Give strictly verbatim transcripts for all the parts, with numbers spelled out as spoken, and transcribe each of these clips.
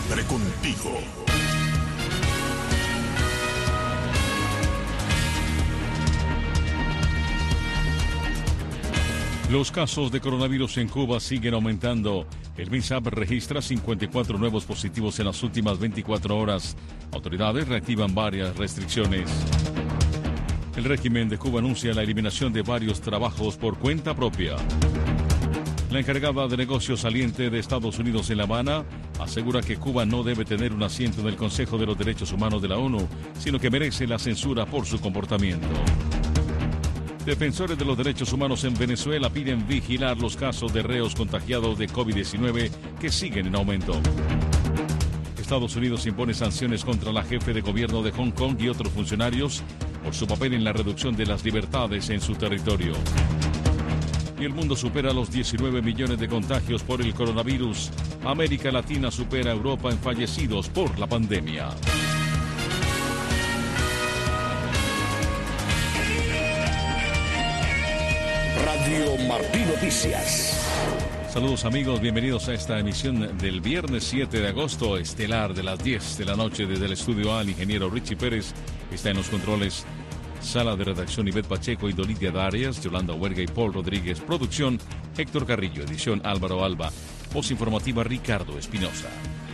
siempre contigo. Los casos de coronavirus en Cuba siguen aumentando. El MINSAP registra cincuenta y cuatro nuevos positivos en las últimas veinticuatro horas. Autoridades reactivan varias restricciones. El régimen de Cuba anuncia la eliminación de varios trabajos por cuenta propia. La encargada de negocios saliente de Estados Unidos en La Habana asegura que Cuba no debe tener un asiento en el Consejo de los Derechos Humanos de la ONU, sino que merece la censura por su comportamiento. Defensores de los derechos humanos en Venezuela piden vigilar los casos de reos contagiados de COVID diecinueve que siguen en aumento. Estados Unidos impone sanciones contra la jefe de gobierno de Hong Kong y otros funcionarios por su papel en la reducción de las libertades en su territorio. Y el mundo supera los diecinueve millones de contagios por el coronavirus. América Latina supera a Europa en fallecidos por la pandemia. Radio Martí Noticias. Saludos amigos, bienvenidos a esta emisión del viernes siete de agosto, estelar de las diez de la noche desde el estudio A. El ingeniero Richie Pérez está en los controles. Sala de redacción Ivette Pacheco y Dolidia Darias, Yolanda Huerga y Paul Rodríguez. Producción Héctor Carrillo, edición Álvaro Alba. Voz informativa Ricardo Espinosa.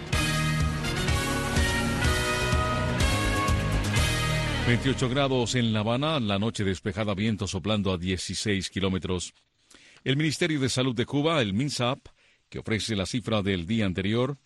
veintiocho grados en La Habana, la noche despejada, viento soplando a dieciséis kilómetros. El Ministerio de Salud de Cuba, el MINSAP, que ofrece la cifra del día anterior,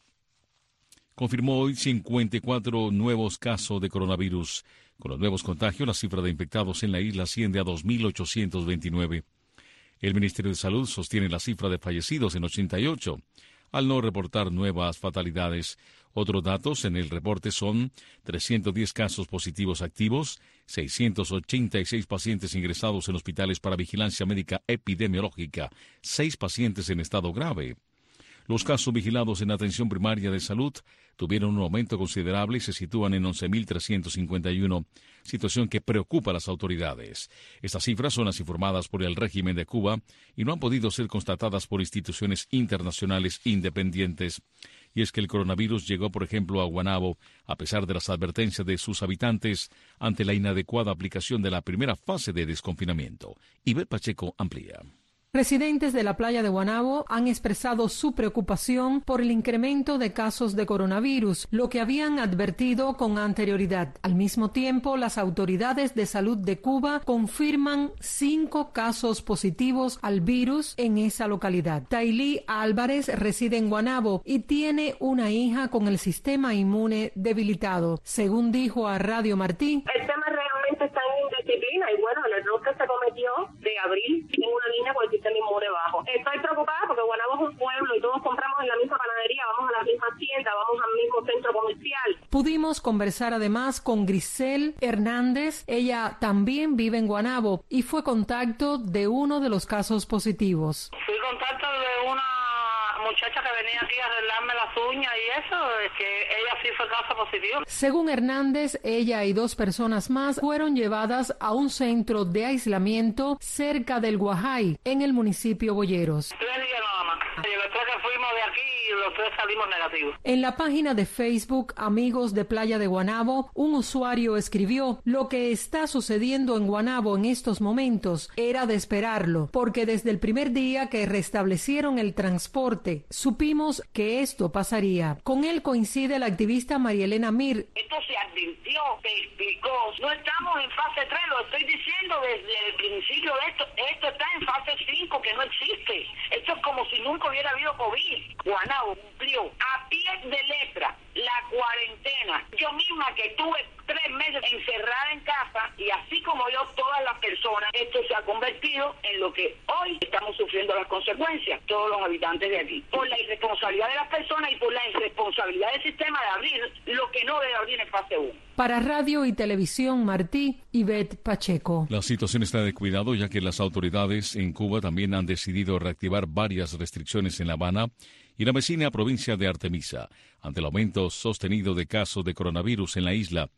confirmó hoy cincuenta y cuatro nuevos casos de coronavirus. Con los nuevos contagios, la cifra de infectados en la isla asciende a dos mil ochocientos veintinueve. El Ministerio de Salud sostiene la cifra de fallecidos en ochenta y ocho, al no reportar nuevas fatalidades. Otros datos en el reporte son trescientos diez casos positivos activos, seiscientos ochenta y seis pacientes ingresados en hospitales para vigilancia médica epidemiológica, seis pacientes en estado grave. Los casos vigilados en atención primaria de salud tuvieron un aumento considerable y se sitúan en once mil trescientos cincuenta y uno, situación que preocupa a las autoridades. Estas cifras son las informadas por el régimen de Cuba y no han podido ser constatadas por instituciones internacionales independientes. Y es que el coronavirus llegó, por ejemplo, a Guanabo, a pesar de las advertencias de sus habitantes ante la inadecuada aplicación de la primera fase de desconfinamiento. Ivette Pacheco amplía. Residentes de la playa de Guanabo han expresado su preocupación por el incremento de casos de coronavirus, lo que habían advertido con anterioridad. Al mismo tiempo, las autoridades de salud de Cuba confirman cinco casos positivos al virus en esa localidad. Tailí Álvarez reside en Guanabo y tiene una hija con el sistema inmune debilitado. Según dijo a Radio Martí, el tema realmente está en indisciplina y bueno, el error que se cometió de abrir en una línea con el sistema inmune bajo. Estoy preocupada porque Guanabo es un pueblo y todos compramos en la misma panadería, vamos a la misma tienda, vamos al mismo centro comercial. Pudimos conversar además con Grisel Hernández. Ella también vive en Guanabo y fue contacto de uno de los casos positivos. Fui contacto de una muchacha que venía aquí a arreglarme las uñas y eso, es que ella sí fue caso positivo. Según Hernández, ella y dos personas más fueron llevadas a un centro de aislamiento cerca del Guajay, en el municipio Boyeros. Tres días nada más. Y los tres que fuimos de aquí, los tres salimos negativos. En la página de Facebook Amigos de Playa de Guanabo, un usuario escribió: lo que está sucediendo en Guanabo en estos momentos era de esperarlo, porque desde el primer día que restablecieron el transporte, supimos que esto pasaría. Con él coincide la activista María Elena Mir. Esto se advirtió, se explicó. No estamos en fase tres, lo estoy diciendo desde el principio de esto. Esto está en fase cinco, que no existe. Esto es como si nunca hubiera habido COVID. Guanabo cumplió a pie de letra la cuarentena. Yo misma que estuve tres meses encerrada en casa, y así como yo, todas las personas, esto se ha convertido en lo que hoy estamos sufriendo las consecuencias, todos los habitantes de aquí, por la irresponsabilidad de las personas y por la irresponsabilidad del sistema de abrir lo que no debe abrir en fase uno. Para Radio y Televisión Martí, Ivette Pacheco. La situación está de cuidado, ya que las autoridades en Cuba también han decidido reactivar varias restricciones en La Habana y la vecina provincia de Artemisa, ante el aumento sostenido de casos de coronavirus en la isla.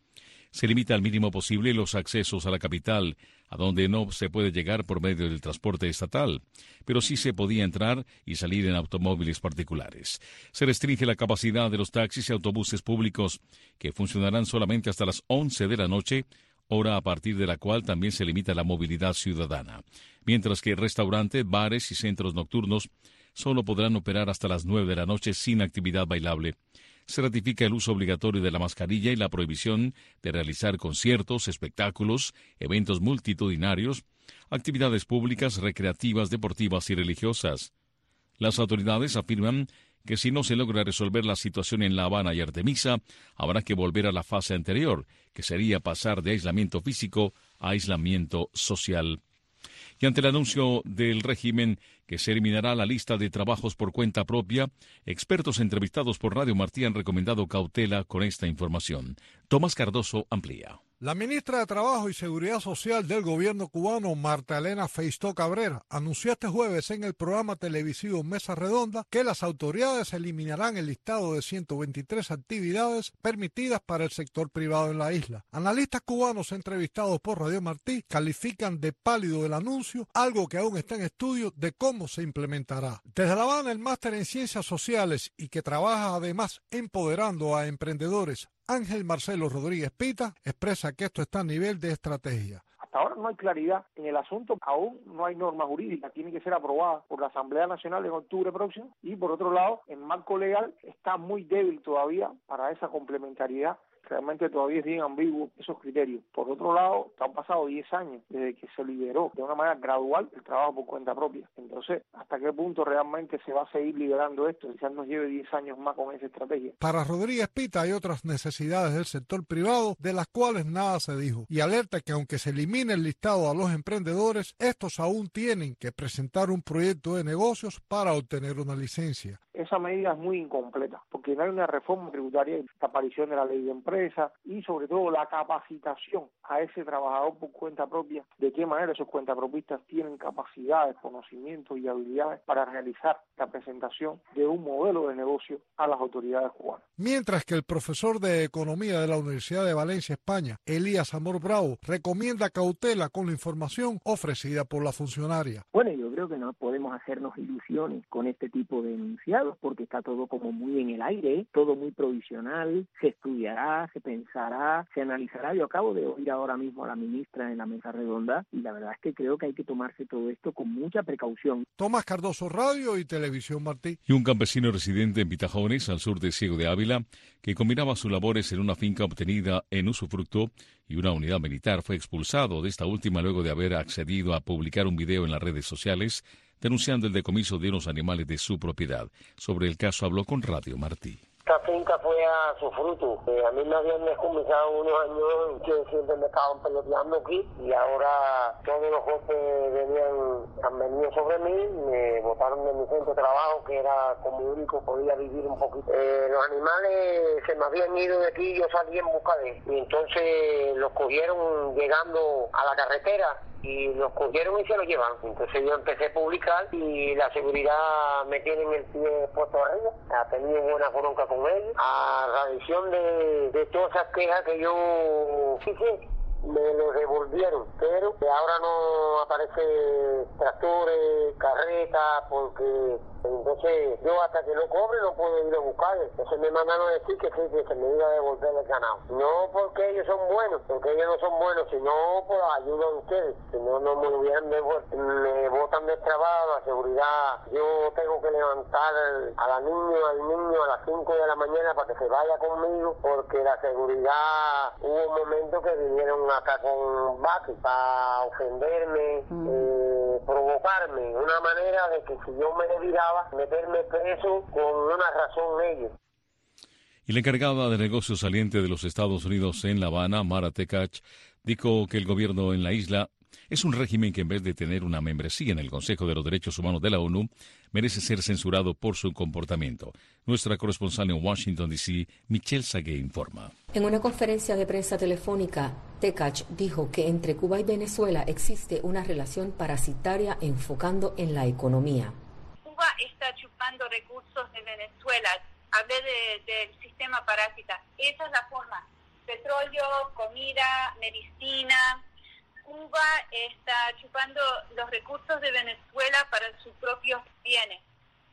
Se limita al mínimo posible los accesos a la capital, a donde no se puede llegar por medio del transporte estatal, pero sí se podía entrar y salir en automóviles particulares. Se restringe la capacidad de los taxis y autobuses públicos, que funcionarán solamente hasta las once de la noche, hora a partir de la cual también se limita la movilidad ciudadana, mientras que restaurantes, bares y centros nocturnos solo podrán operar hasta las nueve de la noche sin actividad bailable. Se ratifica el uso obligatorio de la mascarilla y la prohibición de realizar conciertos, espectáculos, eventos multitudinarios, actividades públicas, recreativas, deportivas y religiosas. Las autoridades afirman que si no se logra resolver la situación en La Habana y Artemisa, habrá que volver a la fase anterior, que sería pasar de aislamiento físico a aislamiento social. Y ante el anuncio del régimen que se eliminará la lista de trabajos por cuenta propia, expertos entrevistados por Radio Martí han recomendado cautela con esta información. Tomás Cardoso amplía. La ministra de Trabajo y Seguridad Social del gobierno cubano, Marta Elena Feistó Cabrera, anunció este jueves en el programa televisivo Mesa Redonda que las autoridades eliminarán el listado de ciento veintitrés actividades permitidas para el sector privado en la isla. Analistas cubanos entrevistados por Radio Martí califican de pálido el anuncio, algo que aún está en estudio de cómo se implementará. Desde La Habana, el máster en Ciencias Sociales y que trabaja además empoderando a emprendedores, Ángel Marcelo Rodríguez Pita, expresa que esto está a nivel de estrategia. Hasta ahora no hay claridad en el asunto, aún no hay norma jurídica, tiene que ser aprobada por la Asamblea Nacional en octubre próximo y por otro lado, el marco legal está muy débil todavía para esa complementariedad. Realmente todavía es bien ambiguo esos criterios. Por otro lado, han pasado diez años desde que se liberó de una manera gradual el trabajo por cuenta propia. Entonces, ¿hasta qué punto realmente se va a seguir liberando esto? Quizás nos lleve diez años más con esa estrategia. Para Rodríguez Pita hay otras necesidades del sector privado de las cuales nada se dijo y alerta que aunque se elimine el listado a los emprendedores, estos aún tienen que presentar un proyecto de negocios para obtener una licencia. Esa medida es muy incompleta porque no hay una reforma tributaria, la aparición de la ley de empresa y sobre todo la capacitación a ese trabajador por cuenta propia, de qué manera esos cuentapropistas tienen capacidades, conocimientos y habilidades para realizar la presentación de un modelo de negocio a las autoridades cubanas. Mientras que el profesor de Economía de la Universidad de Valencia, España, Elías Amor Bravo, recomienda cautela con la información ofrecida por la funcionaria. Bueno, yo creo que no podemos hacernos ilusiones con este tipo de enunciados porque está todo como muy en el aire, todo muy provisional, se estudiará, se pensará, se analizará. Yo acabo de oír ahora mismo a la ministra en la mesa redonda y la verdad es que creo que hay que tomarse todo esto con mucha precaución. Tomás Cardoso, Radio y Televisión Martí. Y un campesino residente en Pitajones, al sur de Ciego de Ávila, que combinaba sus labores en una finca obtenida en usufructo y una unidad militar, fue expulsado de esta última luego de haber accedido a publicar un video en las redes sociales denunciando el decomiso de unos animales de su propiedad. Sobre el caso habló con Radio Martí. Esta finca fue a su fruto. Eh, a mí me habían descomisado unos años que siempre me estaban peloteando aquí y ahora todos los golpes venían, han venido sobre mí, me botaron de mi centro de trabajo que era como único, podía vivir un poquito. Eh, los animales se me habían ido de aquí y yo salí en busca de ellos. Y entonces los cogieron llegando a la carretera y los cogieron y se los llevan. Entonces yo empecé a publicar y la seguridad me tiene en el pie puesto arriba. Ha tenido buena bronca con ellos. A radición de, de todas esas quejas que yo hice, me los devolvieron, pero ahora no aparece tractores, carretas, porque entonces yo hasta que no cobre no puedo ir a buscar. Entonces me mandaron a decir que sí, que se me iba a devolver el ganado. No porque ellos son buenos, porque ellos no son buenos, sino por la ayuda de ustedes. Si no, no me hubieran devuelto. Me botan del trabajo, la seguridad. Yo tengo que levantar a la niña, al niño a las cinco de la mañana para que se vaya conmigo, porque la seguridad, hubo un momento que vinieron acá con bate para ofenderme, mm. eh, provocarme, una manera de que si yo me reviraba, meterme preso con una razón ellos. Y la encargada de negocios saliente de los Estados Unidos en La Habana, Mara Tekach, dijo que el gobierno en la isla es un régimen que en vez de tener una membresía en el Consejo de los Derechos Humanos de la ONU, merece ser censurado por su comportamiento. Nuestra corresponsal en Washington, D C, Michelle Sagué, informa. En una conferencia de prensa telefónica, Tekach dijo que entre Cuba y Venezuela existe una relación parasitaria enfocando en la economía. Cuba está chupando recursos de Venezuela. Hablé de, del sistema parásita. Esa es la forma petróleo, comida, medicina. Cuba está chupando los recursos de Venezuela para sus propios bienes.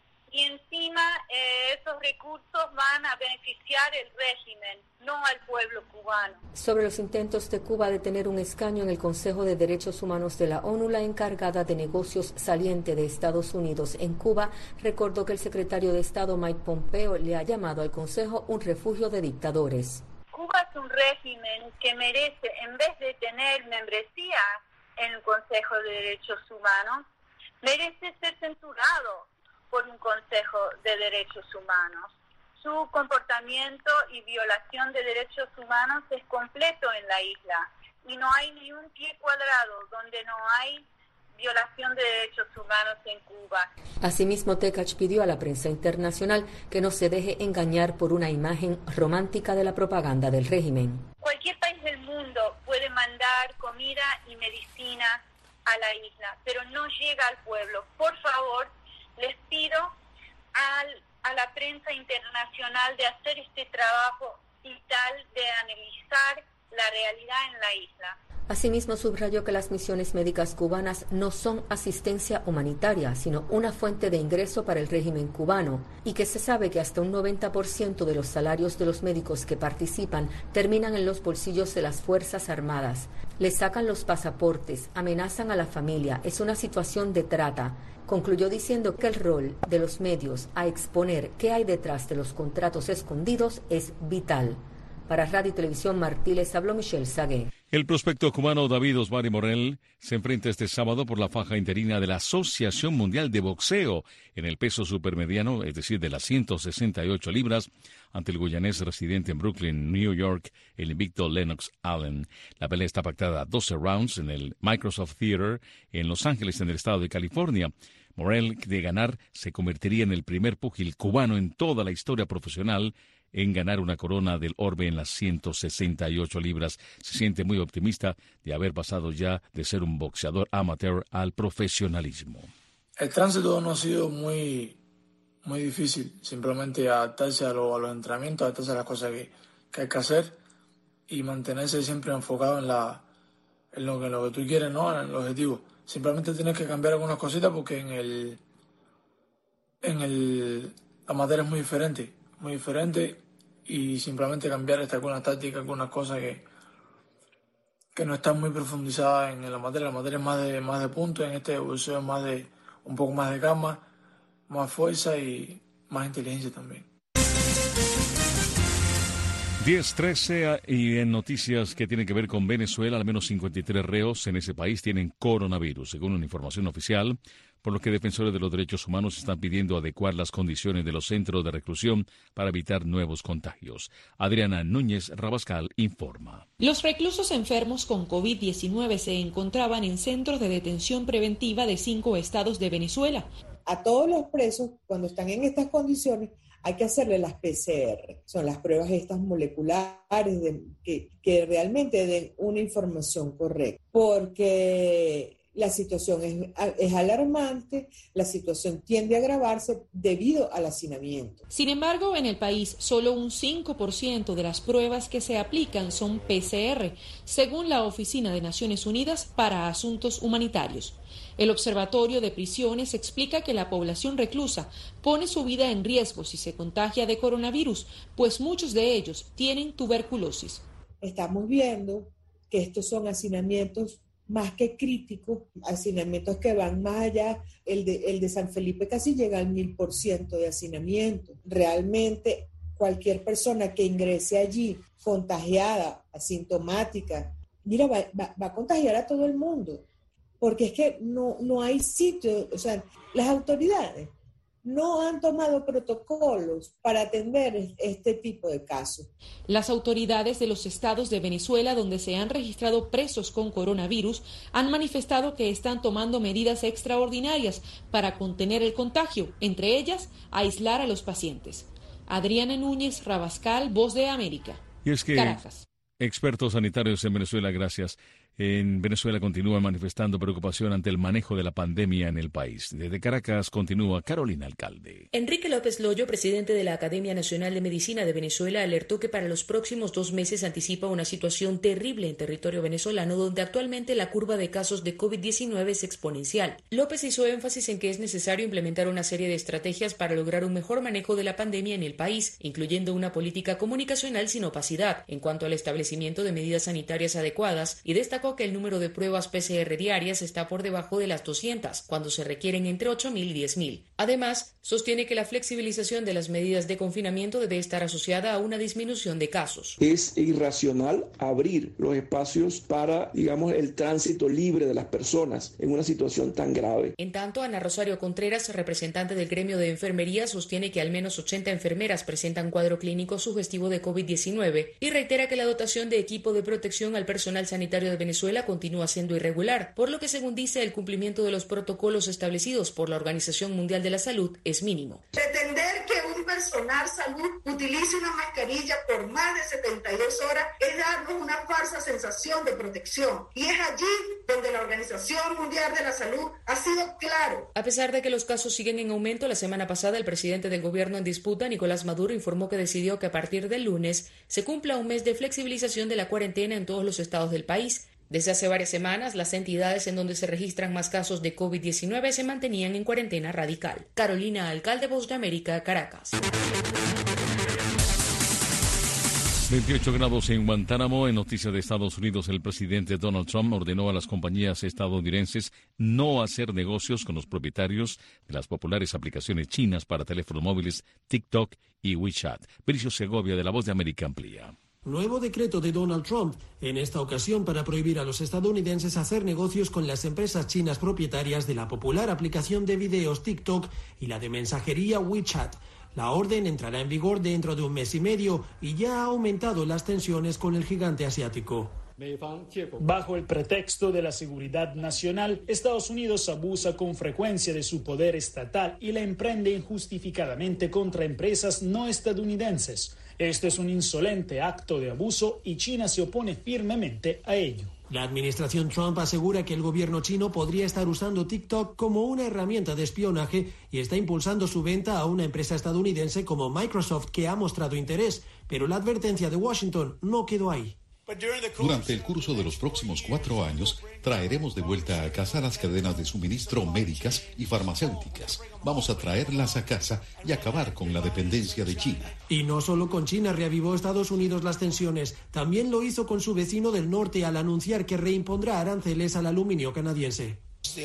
Y encima eh, esos recursos van a beneficiar el régimen, no al pueblo cubano. Sobre los intentos de Cuba de tener un escaño en el Consejo de Derechos Humanos de la ONU, la encargada de negocios saliente de Estados Unidos en Cuba recordó que el secretario de Estado Mike Pompeo le ha llamado al Consejo un refugio de dictadores. Cuba es un régimen que merece, en vez de tener membresía en el Consejo de Derechos Humanos, merece ser censurado por un Consejo de Derechos Humanos. Su comportamiento y violación de derechos humanos es completo en la isla y no hay ni un pie cuadrado donde no hay violación de derechos humanos en Cuba. Asimismo, Tekach pidió a la prensa internacional que no se deje engañar por una imagen romántica de la propaganda del régimen. Cualquier país del mundo puede mandar comida y medicina a la isla, pero no llega al pueblo. Por favor, les pido al, a la prensa internacional de hacer este trabajo vital de analizar la realidad en la isla. Asimismo, subrayó que las misiones médicas cubanas no son asistencia humanitaria, sino una fuente de ingreso para el régimen cubano, y que se sabe que hasta un noventa por ciento de los salarios de los médicos que participan terminan en los bolsillos de las Fuerzas Armadas. Les sacan los pasaportes, amenazan a la familia, es una situación de trata. Concluyó diciendo que el rol de los medios a exponer qué hay detrás de los contratos escondidos es vital. Para Radio y Televisión Martí les habló Michelle Sagué. El prospecto cubano David Osmari Morel se enfrenta este sábado por la faja interina de la Asociación Mundial de Boxeo en el peso supermediano, es decir, de las ciento sesenta y ocho libras, ante el guyanés residente en Brooklyn, New York, el invicto Lennox Allen. La pelea está pactada a doce rounds en el Microsoft Theater en Los Ángeles, en el estado de California. Morel, de ganar, se convertiría en el primer púgil cubano en toda la historia profesional en ganar una corona del orbe en las ciento sesenta y ocho libras. Se siente muy optimista de haber pasado ya de ser un boxeador amateur al profesionalismo. El tránsito no ha sido muy, muy difícil, simplemente adaptarse a, lo, a los entrenamientos, adaptarse a las cosas que, que hay que hacer y mantenerse siempre enfocado en, la, en, lo, en lo que tú quieres, ¿no? En el objetivo. Simplemente tienes que cambiar algunas cositas porque en el, en el amateur es muy diferente. muy diferente y simplemente cambiar esta, algunas tácticas, algunas cosas que, que no están muy profundizadas en la materia. La materia es más de, más de puntos, en este boxeo es más de, un poco más de calma, más fuerza y más inteligencia también. diez trece y en noticias que tienen que ver con Venezuela, al menos cincuenta y tres reos en ese país tienen coronavirus, según una información oficial, por lo que defensores de los derechos humanos están pidiendo adecuar las condiciones de los centros de reclusión para evitar nuevos contagios. Adriana Núñez Rabascal informa. Los reclusos enfermos con COVID diecinueve se encontraban en centros de detención preventiva de cinco estados de Venezuela. A todos los presos, cuando están en estas condiciones, hay que hacerle las P C R, son las pruebas estas moleculares de, que, que realmente den una información correcta, porque la situación es, es alarmante, la situación tiende a agravarse debido al hacinamiento. Sin embargo, en el país, solo un cinco por ciento de las pruebas que se aplican son P C R, según la Oficina de Naciones Unidas para Asuntos Humanitarios. El Observatorio de Prisiones explica que la población reclusa pone su vida en riesgo si se contagia de coronavirus, pues muchos de ellos tienen tuberculosis. Estamos viendo que estos son hacinamientos más que críticos, hacinamientos que van más allá. El de, el de San Felipe casi llega al mil por ciento de hacinamiento. Realmente cualquier persona que ingrese allí contagiada, asintomática, mira, va, va, va a contagiar a todo el mundo. Porque es que no, no hay sitio, o sea, las autoridades no han tomado protocolos para atender este tipo de casos. Las autoridades de los estados de Venezuela donde se han registrado presos con coronavirus han manifestado que están tomando medidas extraordinarias para contener el contagio, entre ellas aislar a los pacientes. Adriana Núñez Rabascal, Voz de América. Y es que Caracas. Expertos sanitarios en Venezuela, gracias. En Venezuela continúan manifestando preocupación ante el manejo de la pandemia en el país. Desde Caracas continúa Carolina Alcalde. Enrique López Loyo, presidente de la Academia Nacional de Medicina de Venezuela, alertó que para los próximos dos meses anticipa una situación terrible en territorio venezolano, donde actualmente la curva de casos de COVID diecinueve es exponencial. López hizo énfasis en que es necesario implementar una serie de estrategias para lograr un mejor manejo de la pandemia en el país, incluyendo una política comunicacional sin opacidad en cuanto al establecimiento de medidas sanitarias adecuadas, y destacó que el número de pruebas P C R diarias está por debajo de las doscientas, cuando se requieren entre ocho mil y diez mil. Además, sostiene que la flexibilización de las medidas de confinamiento debe estar asociada a una disminución de casos. Es irracional abrir los espacios para, digamos, el tránsito libre de las personas en una situación tan grave. En tanto, Ana Rosario Contreras, representante del gremio de enfermería, sostiene que al menos ochenta enfermeras presentan cuadro clínico sugestivo de COVID diecinueve y reitera que la dotación de equipo de protección al personal sanitario de Venezuela continúa siendo irregular, por lo que, según dice, el cumplimiento de los protocolos establecidos por la Organización Mundial de la Salud es mínimo. Pretender que un personal salud utilice una mascarilla por más de setenta y dos horas es darnos una falsa sensación de protección, y es allí donde la Organización Mundial de la Salud ha sido claro. A pesar de que los casos siguen en aumento, la semana pasada el presidente del gobierno en disputa, Nicolás Maduro, informó que decidió que a partir del lunes se cumpla un mes de flexibilización de la cuarentena en todos los estados del país. Desde hace varias semanas, las entidades en donde se registran más casos de COVID diecinueve se mantenían en cuarentena radical. Carolina Alcalde, Voz de América, Caracas. veintiocho grados en Guantánamo. En noticias de Estados Unidos, el presidente Donald Trump ordenó a las compañías estadounidenses no hacer negocios con los propietarios de las populares aplicaciones chinas para teléfonos móviles TikTok y WeChat. Bricio Segovia, de La Voz de América, amplía. Nuevo decreto de Donald Trump, en esta ocasión para prohibir a los estadounidenses hacer negocios con las empresas chinas propietarias de la popular aplicación de videos TikTok y la de mensajería WeChat. La orden entrará en vigor dentro de un mes y medio y ya ha aumentado las tensiones con el gigante asiático. Bajo el pretexto de la seguridad nacional, Estados Unidos abusa con frecuencia de su poder estatal y la emprende injustificadamente contra empresas no estadounidenses. Este es un insolente acto de abuso y China se opone firmemente a ello. La administración Trump asegura que el gobierno chino podría estar usando TikTok como una herramienta de espionaje y está impulsando su venta a una empresa estadounidense como Microsoft, que ha mostrado interés, pero la advertencia de Washington no quedó ahí. Durante el curso de los próximos cuatro años, traeremos de vuelta a casa las cadenas de suministro médicas y farmacéuticas. Vamos a traerlas a casa y acabar con la dependencia de China. Y no solo con China reavivó Estados Unidos las tensiones, también lo hizo con su vecino del norte al anunciar que reimpondrá aranceles al aluminio canadiense.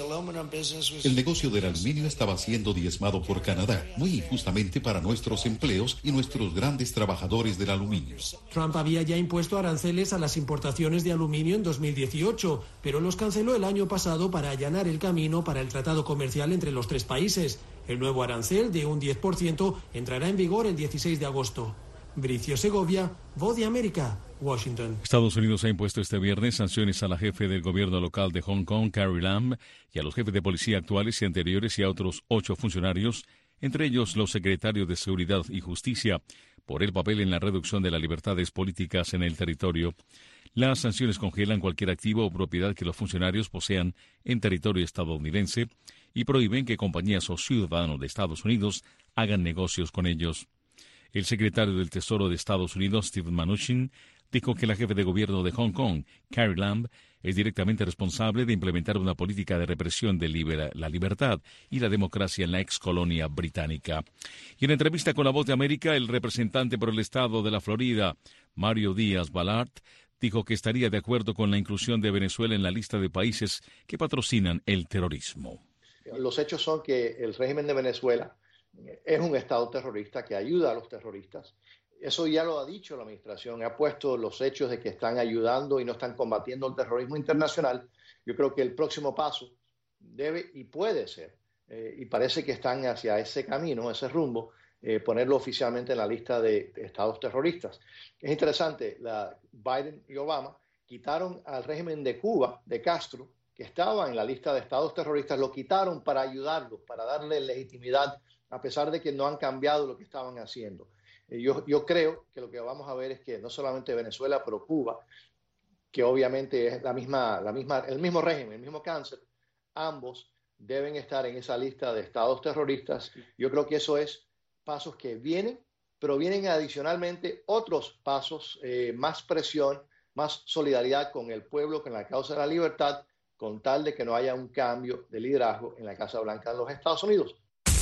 El negocio del aluminio estaba siendo diezmado por Canadá, muy injustamente para nuestros empleos y nuestros grandes trabajadores del aluminio. Trump había ya impuesto aranceles a las importaciones de aluminio en dos mil dieciocho, pero los canceló el año pasado para allanar el camino para el tratado comercial entre los tres países. El nuevo arancel de un diez por ciento entrará en vigor el dieciséis de agosto. Bricio Segovia, Voz de América, Washington. Estados Unidos ha impuesto este viernes sanciones a la jefe del gobierno local de Hong Kong, Carrie Lam, y a los jefes de policía actuales y anteriores y a otros ocho funcionarios, entre ellos los secretarios de Seguridad y Justicia, por el papel en la reducción de las libertades políticas en el territorio. Las sanciones congelan cualquier activo o propiedad que los funcionarios posean en territorio estadounidense y prohíben que compañías o ciudadanos de Estados Unidos hagan negocios con ellos. El secretario del Tesoro de Estados Unidos, Steve Mnuchin, dijo que la jefe de gobierno de Hong Kong, Carrie Lam, es directamente responsable de implementar una política de represión de libera, la libertad y la democracia en la ex colonia británica. Y en entrevista con La Voz de América, el representante por el estado de la Florida, Mario Díaz-Balart, dijo que estaría de acuerdo con la inclusión de Venezuela en la lista de países que patrocinan el terrorismo. Los hechos son que el régimen de Venezuela es un estado terrorista que ayuda a los terroristas. Eso ya lo ha dicho la administración, ha puesto los hechos de que están ayudando y no están combatiendo el terrorismo internacional. Yo creo que el próximo paso debe y puede ser, eh, y parece que están hacia ese camino, ese rumbo, eh, ponerlo oficialmente en la lista de, de estados terroristas. Es interesante, la Biden y Obama quitaron al régimen de Cuba, de Castro, que estaba en la lista de estados terroristas, lo quitaron para ayudarlo, para darle legitimidad, a pesar de que no han cambiado lo que estaban haciendo. Yo, yo creo que lo que vamos a ver es que no solamente Venezuela, pero Cuba que obviamente es la misma, la misma, el mismo régimen, el mismo cáncer, ambos deben estar en esa lista de estados terroristas. Yo creo que eso es pasos que vienen, pero vienen adicionalmente otros pasos, eh, más presión, más solidaridad con el pueblo, con la causa de la libertad, con tal de que no haya un cambio de liderazgo en la Casa Blanca de los Estados Unidos.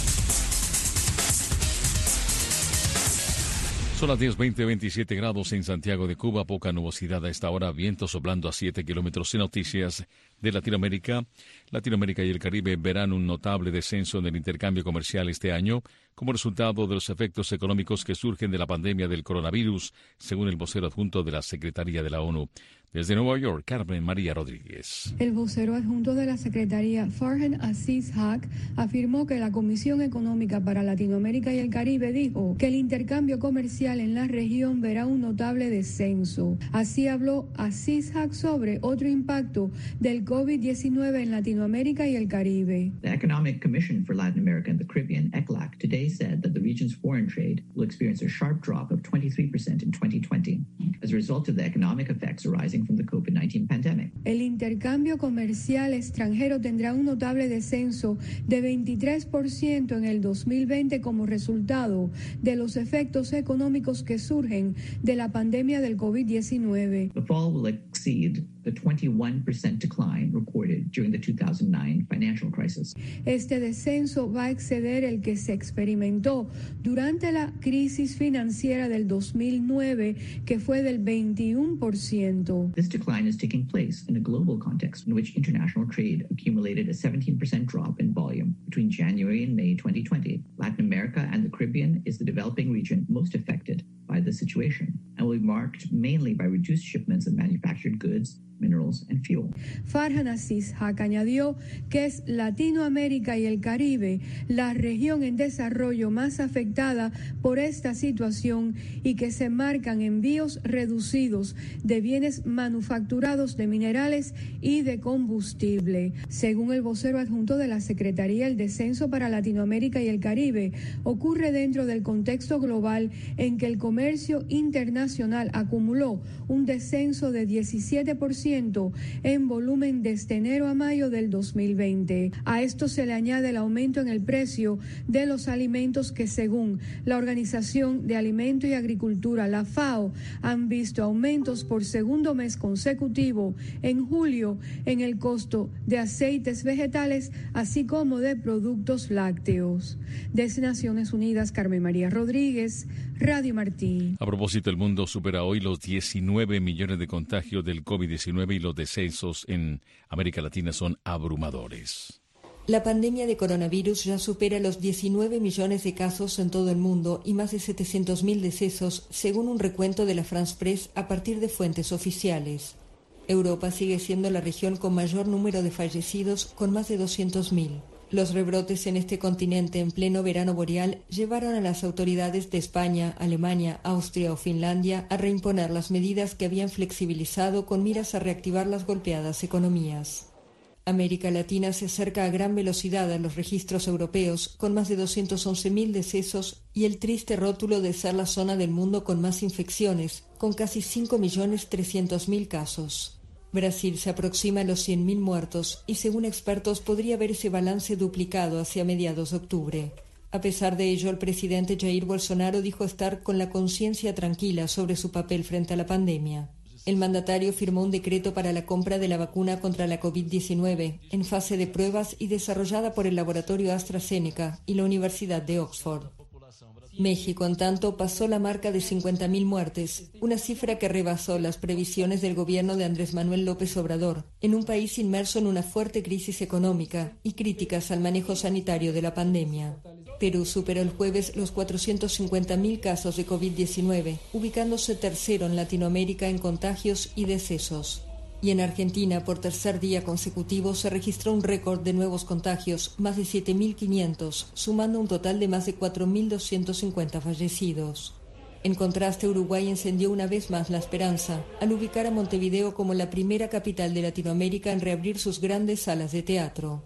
Son las diez, veinte, veintisiete grados en Santiago de Cuba, poca nubosidad a esta hora, viento soplando a siete kilómetros. En noticias de Latinoamérica, Latinoamérica y el Caribe verán un notable descenso en el intercambio comercial este año como resultado de los efectos económicos que surgen de la pandemia del coronavirus, según el vocero adjunto de la Secretaría de la ONU. Desde Nueva York, Carmen María Rodríguez. El vocero adjunto de la Secretaría, Farhan Aziz Haq, afirmó que la Comisión Económica para Latinoamérica y el Caribe dijo que el intercambio comercial en la región verá un notable descenso. Así habló Aziz Haq sobre otro impacto del COVID diecinueve en Latinoamérica y el Caribe. The Economic Commission for Latin America and the Caribbean, E C L A C, today said that the region's foreign trade will experience a sharp drop of twenty-three percent in twenty twenty as a result of the economic effects arising from the COVID nineteen pandemic. El intercambio comercial extranjero tendrá un notable descenso de veintitrés por ciento en el dos mil veinte como resultado de los efectos económicos que surgen de la pandemia del COVID diecinueve. The fall will exceed the twenty-one percent decline recorded during the two thousand nine financial crisis. Este descenso va a exceder el que se experimentó durante la crisis financiera del dos mil nueve, que fue del veintiuno por ciento. This decline is taking place in a global context in which international trade accumulated a seventeen percent drop in volume between January and May twenty twenty. Latin America and the Caribbean is the developing region most affected by the situation and will be marked mainly by reduced shipments of manufactured goods, minerals and fuel. Farhan Aziz Haq añadió que es Latinoamérica y el Caribe la región en desarrollo más afectada por esta situación y que se marcan envíos reducidos de bienes manufacturados, de minerales y de combustible. Según el vocero adjunto de la Secretaría, el descenso para Latinoamérica y el Caribe ocurre dentro del contexto global en que el comercio internacional acumuló un descenso de diecisiete por ciento en volumen desde enero a mayo del dos mil veinte. A esto se le añade el aumento en el precio de los alimentos que, según la Organización de Alimento y Agricultura, la FAO, han visto aumentos por segundo mes consecutivo en julio en el costo de aceites vegetales, así como de productos lácteos. Desde Naciones Unidas, Carmen María Rodríguez, Radio Martí. A propósito, el mundo supera hoy los diecinueve millones de contagios del COVID diecinueve y los descensos en América Latina son abrumadores. La pandemia de coronavirus ya supera los diecinueve millones de casos en todo el mundo y más de setecientos mil decesos, según un recuento de la France Press a partir de fuentes oficiales. Europa sigue siendo la región con mayor número de fallecidos, con más de doscientos mil. Los rebrotes en este continente en pleno verano boreal llevaron a las autoridades de España, Alemania, Austria o Finlandia a reimponer las medidas que habían flexibilizado con miras a reactivar las golpeadas economías. América Latina se acerca a gran velocidad a los registros europeos, con más de doscientos once mil decesos y el triste rótulo de ser la zona del mundo con más infecciones, con casi cinco millones trescientos mil casos. Brasil se aproxima a los cien mil muertos y, según expertos, podría ver ese balance duplicado hacia mediados de octubre. A pesar de ello, el presidente Jair Bolsonaro dijo estar con la conciencia tranquila sobre su papel frente a la pandemia. El mandatario firmó un decreto para la compra de la vacuna contra la COVID diecinueve, en fase de pruebas y desarrollada por el laboratorio AstraZeneca y la Universidad de Oxford. México, en tanto, pasó la marca de cincuenta mil muertes, una cifra que rebasó las previsiones del gobierno de Andrés Manuel López Obrador, en un país inmerso en una fuerte crisis económica y críticas al manejo sanitario de la pandemia. Perú superó el jueves los cuatrocientos cincuenta mil casos de COVID diecinueve, ubicándose tercero en Latinoamérica en contagios y decesos. Y en Argentina, por tercer día consecutivo, se registró un récord de nuevos contagios, más de siete mil quinientos, sumando un total de más de cuatro mil doscientos cincuenta fallecidos. En contraste, Uruguay encendió una vez más la esperanza, al ubicar a Montevideo como la primera capital de Latinoamérica en reabrir sus grandes salas de teatro.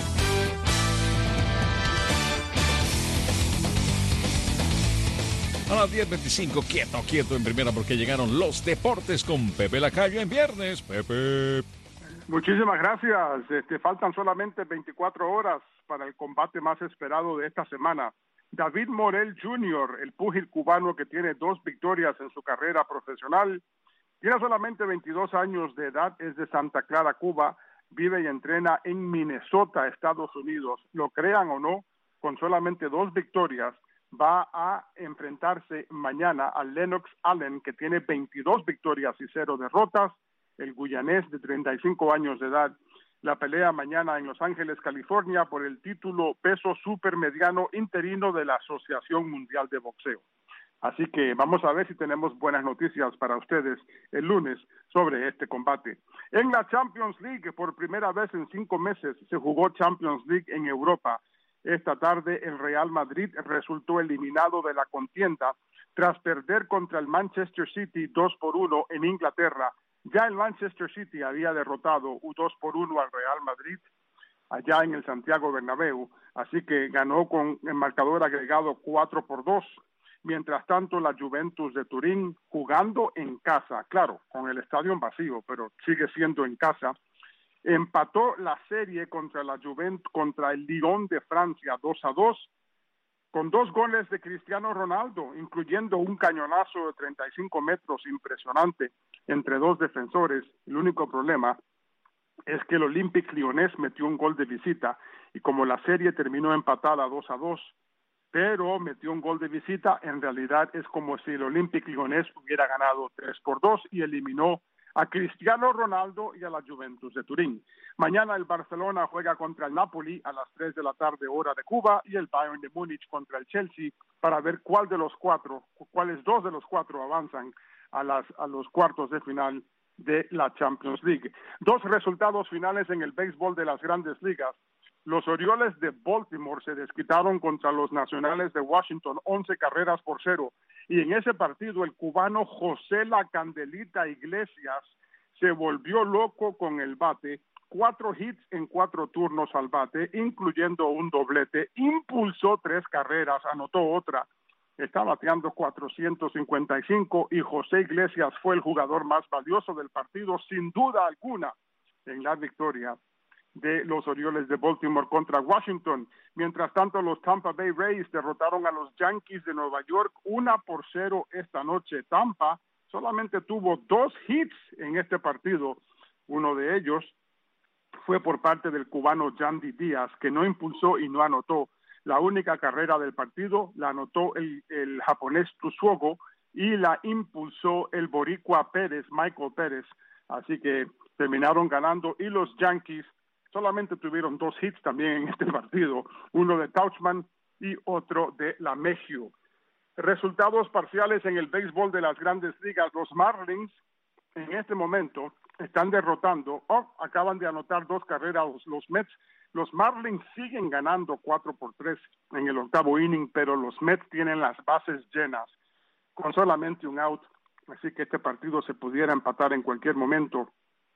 A a las diez veinticinco, quieto, quieto en primera porque llegaron los deportes con Pepe Lacayo en viernes. Pepe. Muchísimas gracias. Este, faltan solamente veinticuatro horas para el combate más esperado de esta semana. David Morel junior, el púgil cubano que tiene dos victorias en su carrera profesional, tiene solamente veintidós años de edad, es de Santa Clara, Cuba, vive y entrena en Minnesota, Estados Unidos. Lo crean o no, con solamente dos victorias, va a enfrentarse mañana a Lennox Allen, que tiene veintidós victorias y cero derrotas, el guyanés de treinta y cinco años de edad. La pelea mañana en Los Ángeles, California, por el título peso supermediano interino de la Asociación Mundial de Boxeo. Así que vamos a ver si tenemos buenas noticias para ustedes el lunes sobre este combate. En la Champions League, por primera vez en cinco meses, se jugó Champions League en Europa. Esta tarde el Real Madrid resultó eliminado de la contienda tras perder contra el Manchester City dos por uno en Inglaterra. Ya el Manchester City había derrotado dos por uno al Real Madrid allá en el Santiago Bernabéu, así que ganó con el marcador agregado cuatro por dos. Mientras tanto, la Juventus de Turín, jugando en casa, claro, con el estadio en vacío, pero sigue siendo en casa, empató la serie contra la Juventus, contra el Lyon de Francia dos a dos, con dos goles de Cristiano Ronaldo, incluyendo un cañonazo de treinta y cinco metros impresionante entre dos defensores. El único problema es que el Olympique Lyonnais metió un gol de visita, y como la serie terminó empatada dos a dos, pero metió un gol de visita, en realidad es como si el Olympique Lyonnais hubiera ganado tres por dos y eliminó a Cristiano Ronaldo y a la Juventus de Turín. Mañana el Barcelona juega contra el Napoli a las tres de la tarde hora de Cuba, y el Bayern de Múnich contra el Chelsea, para ver cuál de los cuatro, cuáles dos de los cuatro avanzan a, las, a los cuartos de final de la Champions League. Dos resultados finales en el béisbol de las Grandes Ligas. Los Orioles de Baltimore se desquitaron contra los Nacionales de Washington, once carreras por cero. Y en ese partido el cubano José La Candelita Iglesias se volvió loco con el bate. Cuatro hits en cuatro turnos al bate, incluyendo un doblete. Impulsó tres carreras, anotó otra. Está bateando cuatrocientos cincuenta y cinco y José Iglesias fue el jugador más valioso del partido, sin duda alguna, en la victoria de los Orioles de Baltimore contra Washington. Mientras tanto, los Tampa Bay Rays derrotaron a los Yankees de Nueva York una por cero esta noche. Tampa solamente tuvo dos hits en este partido. Uno de ellos fue por parte del cubano Yandy Díaz, que no impulsó y no anotó. La única carrera del partido la anotó el, el japonés Tsuogo y la impulsó el boricua Pérez, Michael Pérez. Así que terminaron ganando, y los Yankees solamente tuvieron dos hits también en este partido, uno de Tauchman y otro de LaMegio. Resultados parciales en el béisbol de las Grandes Ligas. Los Marlins en este momento están derrotando, oh, acaban de anotar dos carreras los Mets. Los Marlins siguen ganando cuatro por tres en el octavo inning, pero los Mets tienen las bases llenas con solamente un out, así que este partido se pudiera empatar en cualquier momento.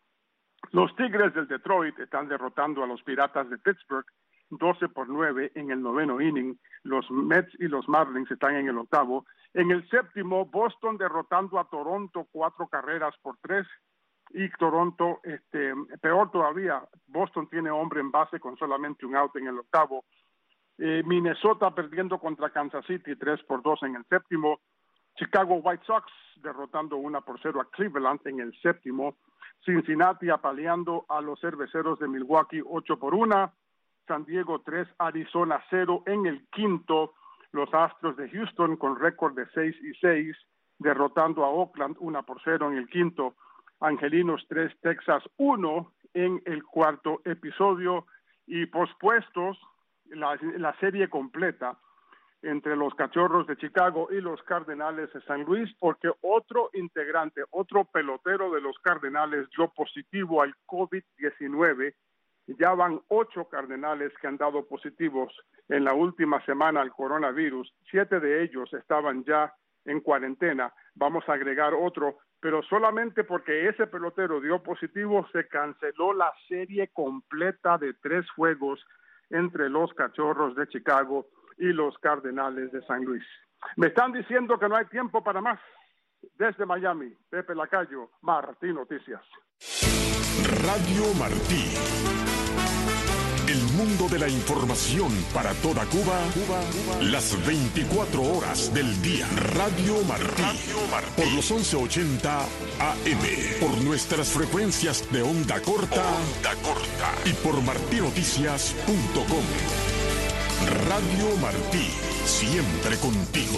Los Tigres del Detroit están derrotando a los Piratas de Pittsburgh doce por nueve en el noveno inning. Los Mets y los Marlins están en el octavo. En el séptimo, Boston derrotando a Toronto cuatro carreras por tres. Y Toronto, este, peor todavía, Boston tiene hombre en base con solamente un out en el octavo. Eh, Minnesota perdiendo contra Kansas City tres por dos en el séptimo. Chicago White Sox derrotando una por cero a Cleveland en el séptimo. Cincinnati apaleando a los Cerveceros de Milwaukee ocho por una. San Diego tres, Arizona cero en el quinto. Los Astros de Houston con récord de seis y seis, derrotando a Oakland una por cero en el quinto. Angelinos tres, Texas uno en el cuarto episodio. Y pospuestos la, la serie completa entre los Cachorros de Chicago y los Cardenales de San Luis, porque otro integrante, otro pelotero de los Cardenales dio positivo al COVID diecinueve. Ya van ocho Cardenales que han dado positivos en la última semana al coronavirus. Siete de ellos estaban ya en cuarentena. Vamos a agregar otro, pero solamente porque ese pelotero dio positivo se canceló la serie completa de tres juegos entre los Cachorros de Chicago y los Cardenales de San Luis. Me están diciendo que no hay tiempo para más. Desde Miami, Pepe Lacayo, Martí Noticias. Radio Martí. El mundo de la información para toda Cuba, Cuba, Cuba, las veinticuatro horas del día. Radio Martí. Radio Martí. Por los once ochenta A M. Por nuestras frecuencias de onda corta. Onda corta. Y por martí noticias punto com. Radio Martí. Siempre contigo.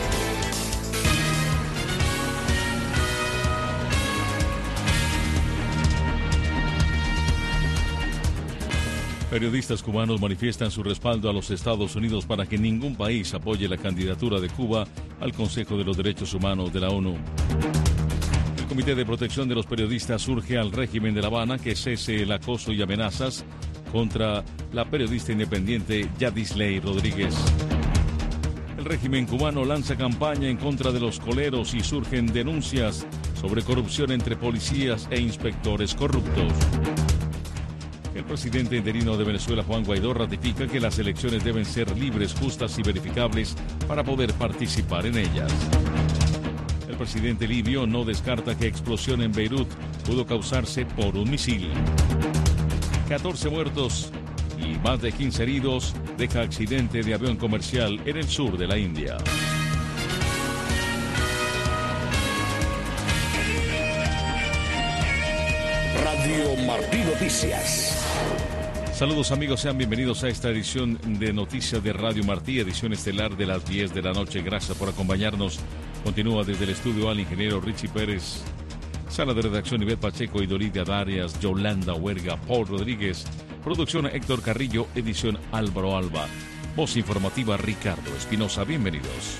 Periodistas cubanos manifiestan su respaldo a los Estados Unidos para que ningún país apoye la candidatura de Cuba al Consejo de los Derechos Humanos de la ONU. El Comité de Protección de los Periodistas urge al régimen de La Habana que cese el acoso y amenazas contra la periodista independiente Yadisley Rodríguez. El régimen cubano lanza campaña en contra de los coleros y surgen denuncias sobre corrupción entre policías e inspectores corruptos. El presidente interino de Venezuela, Juan Guaidó, ratifica que las elecciones deben ser libres, justas y verificables para poder participar en ellas. El presidente libio no descarta que explosión en Beirut pudo causarse por un misil. catorce muertos y más de quince heridos deja accidente de avión comercial en el sur de la India. Radio Martí Noticias. Saludos amigos, sean bienvenidos a esta edición de Noticias de Radio Martí, edición estelar de las diez de la noche. Gracias por acompañarnos. Continúa desde el estudio al ingeniero Richie Pérez, sala de redacción Ivette Pacheco y Dolidia Darias, Yolanda Huerga, Paul Rodríguez, producción Héctor Carrillo, edición Álvaro Alba, voz informativa Ricardo Espinosa. Bienvenidos.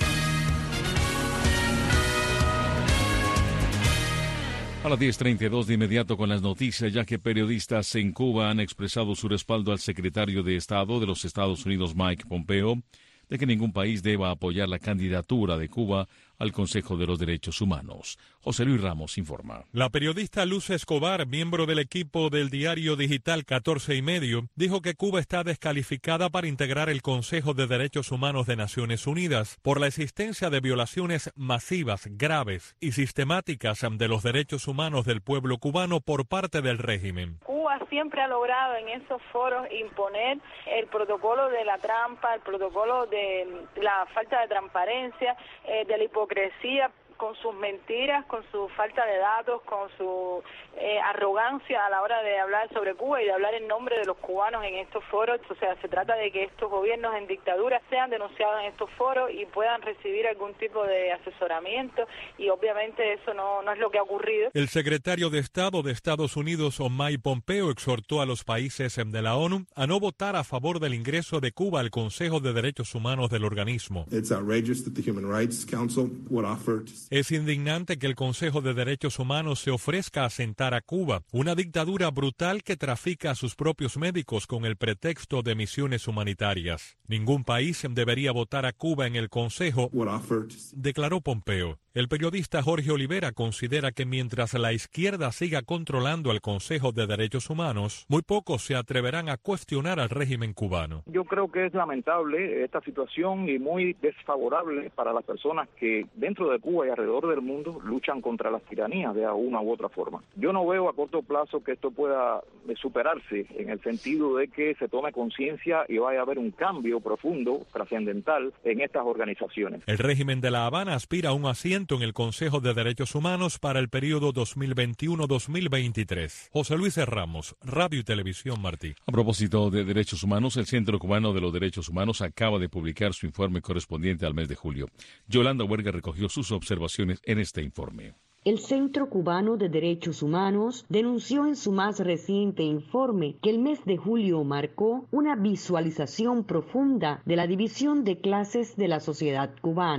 A las diez treinta y dos de inmediato con las noticias, ya que periodistas en Cuba han expresado su respaldo al secretario de Estado de los Estados Unidos, Mike Pompeo, de que ningún país deba apoyar la candidatura de Cuba al Consejo de los Derechos Humanos. José Luis Ramos informa. La periodista Luz Escobar, miembro del equipo del diario digital catorce y medio, dijo que Cuba está descalificada para integrar el Consejo de Derechos Humanos de Naciones Unidas por la existencia de violaciones masivas, graves y sistemáticas de los derechos humanos del pueblo cubano por parte del régimen. Cuba siempre ha logrado en esos foros imponer el protocolo de la trampa, el protocolo de la falta de transparencia, eh, de la hipocresía, con sus mentiras, con su falta de datos, con su eh, arrogancia a la hora de hablar sobre Cuba y de hablar en nombre de los cubanos en estos foros. O sea, se trata de que estos gobiernos en dictadura sean denunciados en estos foros y puedan recibir algún tipo de asesoramiento, y obviamente eso no, no es lo que ha ocurrido. El secretario de Estado de Estados Unidos, Mike Pompeo, exhortó a los países de la ONU a no votar a favor del ingreso de Cuba al Consejo de Derechos Humanos del organismo. It's outrageous that the Human Rights Council would offer to... Es indignante que el Consejo de Derechos Humanos se ofrezca a sentar a Cuba, una dictadura brutal que trafica a sus propios médicos con el pretexto de misiones humanitarias. Ningún país debería votar a Cuba en el Consejo, declaró Pompeo. El periodista Jorge Olivera considera que mientras la izquierda siga controlando el Consejo de Derechos Humanos, muy pocos se atreverán a cuestionar al régimen cubano. Yo creo que es lamentable esta situación y muy desfavorable para las personas que dentro de Cuba y alrededor del mundo luchan contra las tiranías de una u otra forma. Yo no veo a corto plazo que esto pueda superarse en el sentido de que se tome conciencia y vaya a haber un cambio profundo, trascendental en estas organizaciones. El régimen de La Habana aspira a un asiento en el Consejo de Derechos Humanos para el periodo dos mil veintiuno a dos mil veintitrés. José Luis Ramos, Radio y Televisión Martí. A propósito de derechos humanos, el Centro Cubano de los Derechos Humanos acaba de publicar su informe correspondiente al mes de julio. Yolanda Huerga recogió sus observaciones en este informe. El Centro Cubano de Derechos Humanos denunció en su más reciente informe que el mes de julio marcó una visualización profunda de la división de clases de la sociedad cubana.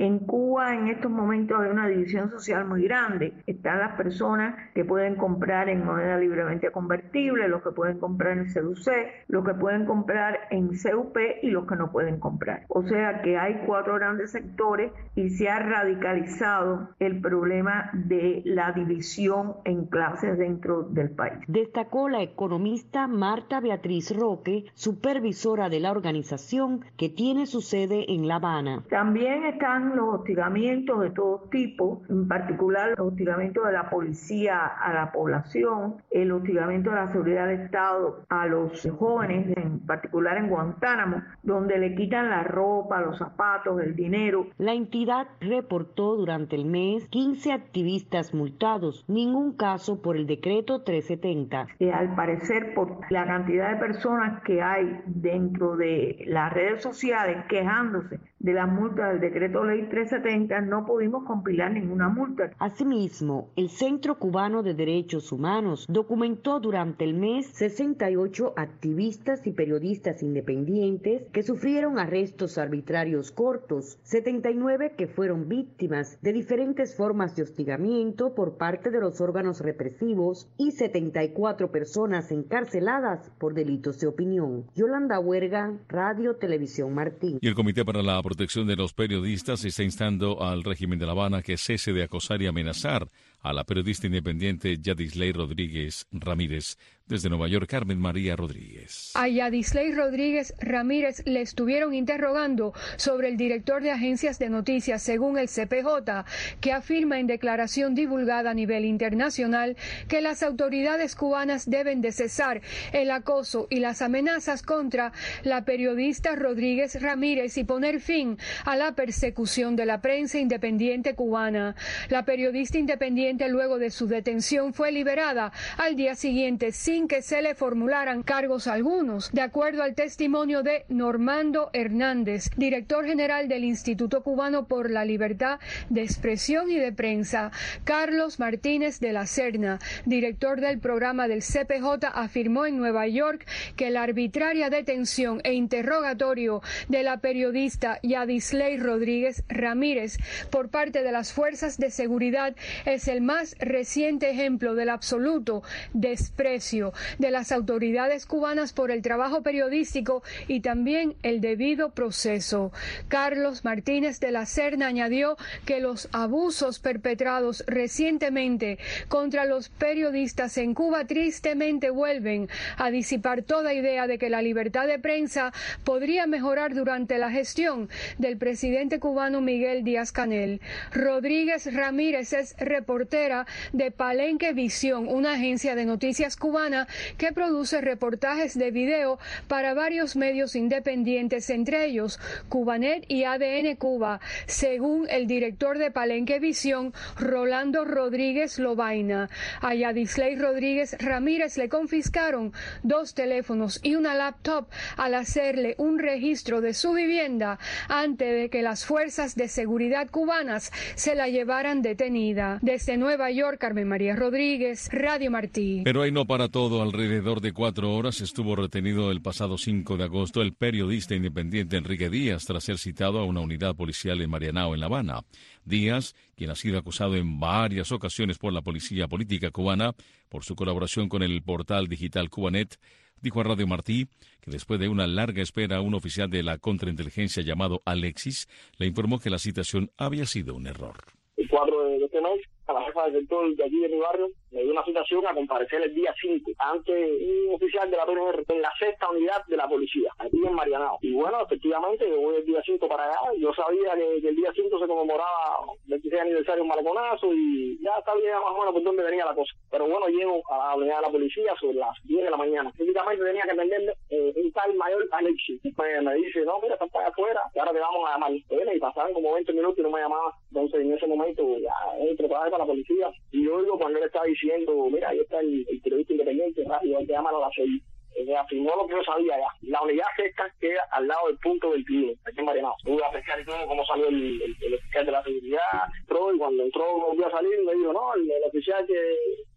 En Cuba en estos momentos hay una división social muy grande. Están las personas que pueden comprar en moneda libremente convertible, los que pueden comprar en C U C, los que pueden comprar en C U P y los que no pueden comprar. O sea que hay cuatro grandes sectores y se ha radicalizado el problema de la división en clases dentro del país. Destacó la economista Marta Beatriz Roque, supervisora de la organización que tiene su sede en La Habana. También están los hostigamientos de todo tipo, en particular el hostigamiento de la policía a la población, el hostigamiento de la seguridad del Estado a los jóvenes, en particular en Guantánamo, donde le quitan la ropa, los zapatos, el dinero. La entidad reportó durante el mes quince activistas multados, ningún caso por el decreto trescientos setenta. Que al parecer, por la cantidad de personas que hay dentro de las redes sociales quejándose de las multas del decreto ley trescientos setenta, no pudimos compilar ninguna multa. Asimismo, el Centro Cubano de Derechos Humanos documentó durante el mes sesenta y ocho activistas y periodistas independientes que sufrieron arrestos arbitrarios cortos, setenta y nueve que fueron víctimas de diferentes formas de hostigamiento por parte de los órganos represivos y setenta y cuatro personas encarceladas por delitos de opinión. Yolanda Huerga, Radio Televisión Martín. Y el Comité para la Protección de los Periodistas está instando al régimen de La Habana que cese de acosar y amenazar a la periodista independiente Yadisley Rodríguez Ramírez. Desde Nueva York, Carmen María Rodríguez. A Yadisley Rodríguez Ramírez le estuvieron interrogando sobre el director de agencias de noticias, según el C P J, que afirma en declaración divulgada a nivel internacional que las autoridades cubanas deben de cesar el acoso y las amenazas contra la periodista Rodríguez Ramírez y poner fin a la persecución de la prensa independiente cubana. La periodista independiente, luego de su detención, fue liberada al día siguiente sin que se le formularan cargos algunos, de acuerdo al testimonio de Normando Hernández, director general del Instituto Cubano por la Libertad de Expresión y de Prensa. Carlos Martínez de la Serna, director del programa del C P J, afirmó en Nueva York que la arbitraria detención e interrogatorio de la periodista Yadisley Rodríguez Ramírez por parte de las fuerzas de seguridad es el más reciente ejemplo del absoluto desprecio de las autoridades cubanas por el trabajo periodístico y también el debido proceso. Carlos Martínez de la Serna añadió que los abusos perpetrados recientemente contra los periodistas en Cuba tristemente vuelven a disipar toda idea de que la libertad de prensa podría mejorar durante la gestión del presidente cubano Miguel Díaz-Canel. Rodríguez Ramírez es reportera de Palenque Visión, una agencia de noticias cubana que produce reportajes de video para varios medios independientes, entre ellos Cubanet y A D N Cuba, según el director de Palenque Visión, Rolando Rodríguez Lobaina. A Yadisley Rodríguez Ramírez le confiscaron dos teléfonos y una laptop al hacerle un registro de su vivienda antes de que las fuerzas de seguridad cubanas se la llevaran detenida. Desde Nueva York, Carmen María Rodríguez, Radio Martí. Pero ahí no para todo. Alrededor de cuatro horas estuvo retenido el pasado cinco de agosto el periodista independiente Enrique Díaz tras ser citado a una unidad policial en Marianao, en La Habana. Díaz, quien ha sido acusado en varias ocasiones por la policía política cubana por su colaboración con el portal digital Cubanet, dijo a Radio Martí que después de una larga espera, un oficial de la contrainteligencia llamado Alexis le informó que la citación había sido un error. El cuatro de este mes, a la jefa del sector de allí de mi barrio me dio una citación a comparecer el día cinco ante un oficial de la P N R en la sexta unidad de la policía, aquí en Marianao. Y bueno, efectivamente, yo voy el día cinco para allá. Yo sabía que, que el día cinco se conmemoraba el veintiséis aniversario de un maleconazo y ya sabía más o menos por dónde venía la cosa. Pero bueno, llego a la unidad de la policía sobre las diez de la mañana. Físicamente tenía que atenderle eh, un tal mayor Alexis. Me, me dice, no, mira, están para afuera, y ahora te vamos a llamar. Y pasaban como veinte minutos y no me llamaba. Entonces, en ese momento, ya entro para la policía y yo oigo cuando él estaba diciendo, mira, ahí está el, el periodista independiente, rápido, hay que llamar a la C I. Eh, afirmó lo que yo sabía ya. La unidad sexta queda al lado del punto veintiuno, aquí en Marianao. Pude a pescar y todo, cómo salió el, el, el oficial de la seguridad, entró y cuando entró, volvió a salir, me dijo, no, el, el oficial que,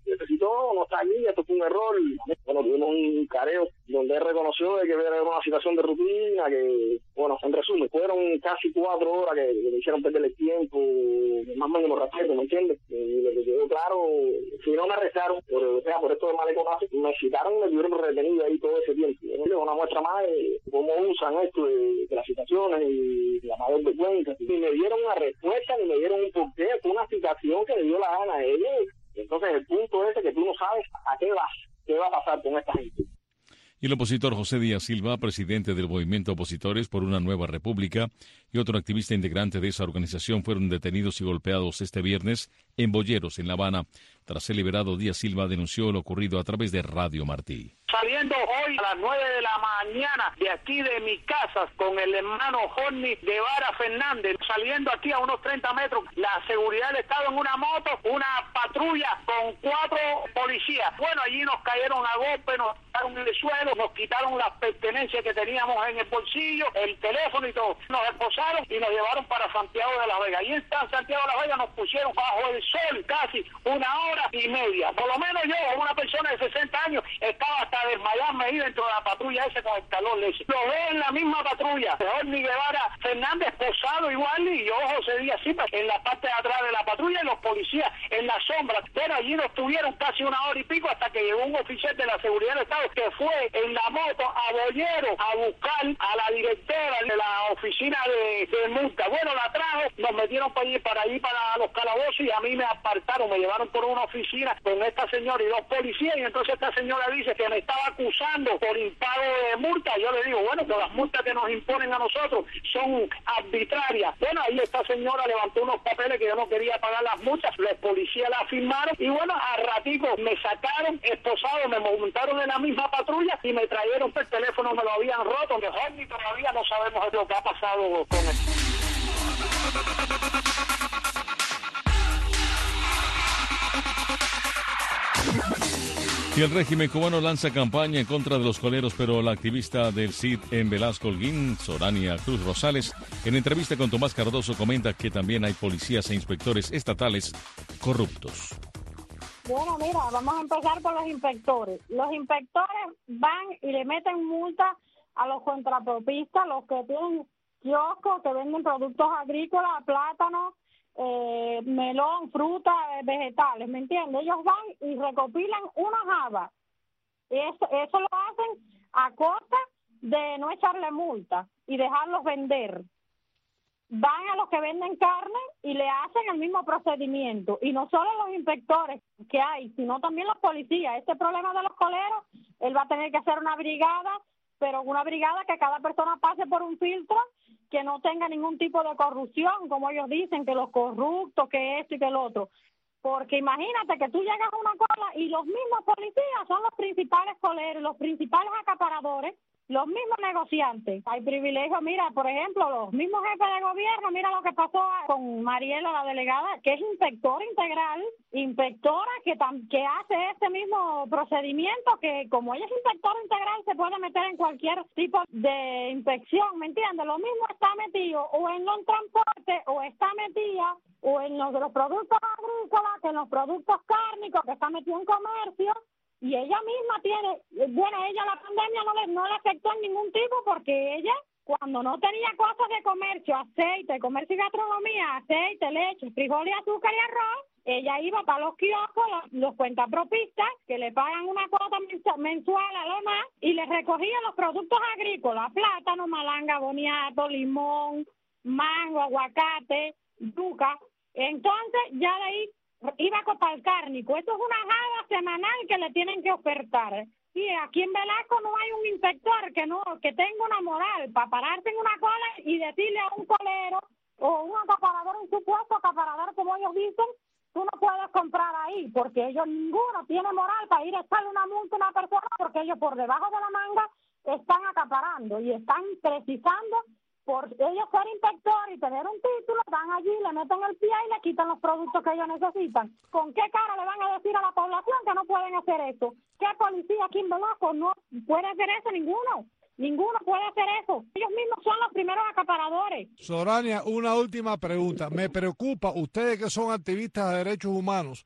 necesitó, no está allí, esto fue un error. Bueno, tuvimos un careo donde él reconoció de que era una situación de rutina, que, bueno, en resumen, fueron casi cuatro horas que, que me hicieron perder el tiempo, más o menos lo respeto, ¿me entiendes? Y lo que quedó claro, si no me arrestaron, por, o sea, por esto de maleconazo, me citaron y me tuvieron retenido ahí todo ese tiempo. Es una muestra más de cómo usan esto de, de las situaciones y la mayor vergüenza. Y me dieron una respuesta, ni me dieron un porqué, fue una citación que le dio la gana a ellos. Entonces el punto es que tú no sabes a qué vas, qué va a pasar con esta gente. Y el opositor José Díaz Silva, presidente del movimiento Opositores por una Nueva República, y otro activista integrante de esa organización fueron detenidos y golpeados este viernes en Boyeros, en La Habana. Tras ser liberado, Díaz Silva denunció lo ocurrido a través de Radio Martí. Saliendo hoy a las nueve de la mañana de aquí de mi casa con el hermano Jorni Guevara Fernández, saliendo aquí a unos treinta metros, la seguridad del Estado en una moto, una patrulla con cuatro policías. Bueno, allí nos cayeron a golpe, nos tiraron en el suelo, nos quitaron las pertenencias que teníamos en el bolsillo, el teléfono y todo. Nos esposaron y nos llevaron para Santiago de la Vega. Allí en Santiago de la Vega nos pusieron bajo el sol casi una hora y media. Por lo menos yo, una persona de sesenta años, estaba hasta desmayarme ahí dentro de la patrulla ese con el calor ese. Lo veo en la misma patrulla, Jorni Guevara Fernández posado igual y yo, José Díaz Silva, en la parte de atrás de la patrulla y los policías en la sombra. Bueno, allí nos tuvieron casi una hora y pico hasta que llegó un oficial de la seguridad del Estado que fue en la moto a Boyero a buscar a la directora de la oficina de, de multa. Bueno, la trajo, nos metieron para allí, para allí, para los calabozos y a mí me apartaron, me llevaron por una oficina con esta señora y dos policías y entonces esta señora dice que me estaba acusando por impago de multa. Yo le digo, bueno, que las multas que nos imponen a nosotros son arbitrarias. Bueno, ahí esta señora levantó unos papeles que yo no quería pagar las multas, los policías la firmaron y bueno, a ratico me sacaron esposado, me montaron en la misma patrulla y me trajeron el teléfono, me lo habían roto, mejor ni todavía no sabemos lo que ha pasado con él. Y el régimen cubano lanza campaña en contra de los coleros, pero la activista del C I D en Velasco Holguín, Sorania Cruz Rosales, en entrevista con Tomás Cardoso comenta que también hay policías e inspectores estatales corruptos. Bueno, mira, vamos a empezar por los inspectores. Los inspectores van y le meten multa a los contrapropistas, los que tienen kioscos, que venden productos agrícolas, plátanos, eh, melón, fruta, eh, vegetales, ¿me entiendes? Ellos van y recopilan una java. Eso, eso lo hacen a costa de no echarle multa y dejarlos vender. Van a los que venden carne y le hacen el mismo procedimiento. Y no solo los inspectores que hay, sino también los policías. Este problema de los coleros, él va a tener que hacer una brigada, pero una brigada que cada persona pase por un filtro, que no tenga ningún tipo de corrupción, como ellos dicen, que los corruptos, que esto y que el otro. Porque imagínate que tú llegas a una cola y los mismos policías son los principales coleros, los principales acaparadores, los mismos negociantes. Hay privilegios, mira, por ejemplo, los mismos jefes de gobierno, mira lo que pasó con Mariela, la delegada, que es inspectora integral, inspectora que, tam, que hace este mismo procedimiento, que como ella es inspectora integral se puede meter en cualquier tipo de inspección, ¿me entiendes? Lo mismo está metido o en los transportes o está metida o en los de los productos agrícolas, que en los productos cárnicos, que está metido en comercio. Y ella misma tiene, bueno, ella la pandemia no le, no le afectó en ningún tipo porque ella, cuando no tenía cosas de comercio, aceite, comercio y gastronomía, aceite, leche, frijol y azúcar y arroz, ella iba para los kioscos, los, los cuentapropistas, que le pagan una cuota mensual a lo más, y les recogían los productos agrícolas, plátano, malanga, boniato, limón, mango, aguacate, yuca. Entonces, ya de ahí iba para el cárnico. Esto es una java semanal que le tienen que ofertar. Y aquí en Velasco no hay un inspector que no que tenga una moral para pararse en una cola y decirle a un colero o un acaparador, un supuesto acaparador, como ellos dicen, tú no puedes comprar ahí, porque ellos ninguno tiene moral para ir a echarle una multa a una persona, porque ellos por debajo de la manga están acaparando y están precisando por ellos ser inspector y tener un título, van allí, le meten el pie y le quitan los productos que ellos necesitan. ¿Con qué cara le van a decir a la población que no pueden hacer eso? ¿Qué policía aquí en Velasco no puede hacer eso? Ninguno. Ninguno puede hacer eso. Ellos mismos son los primeros acaparadores. Sorania, una última pregunta. Me preocupa, ustedes que son activistas de derechos humanos,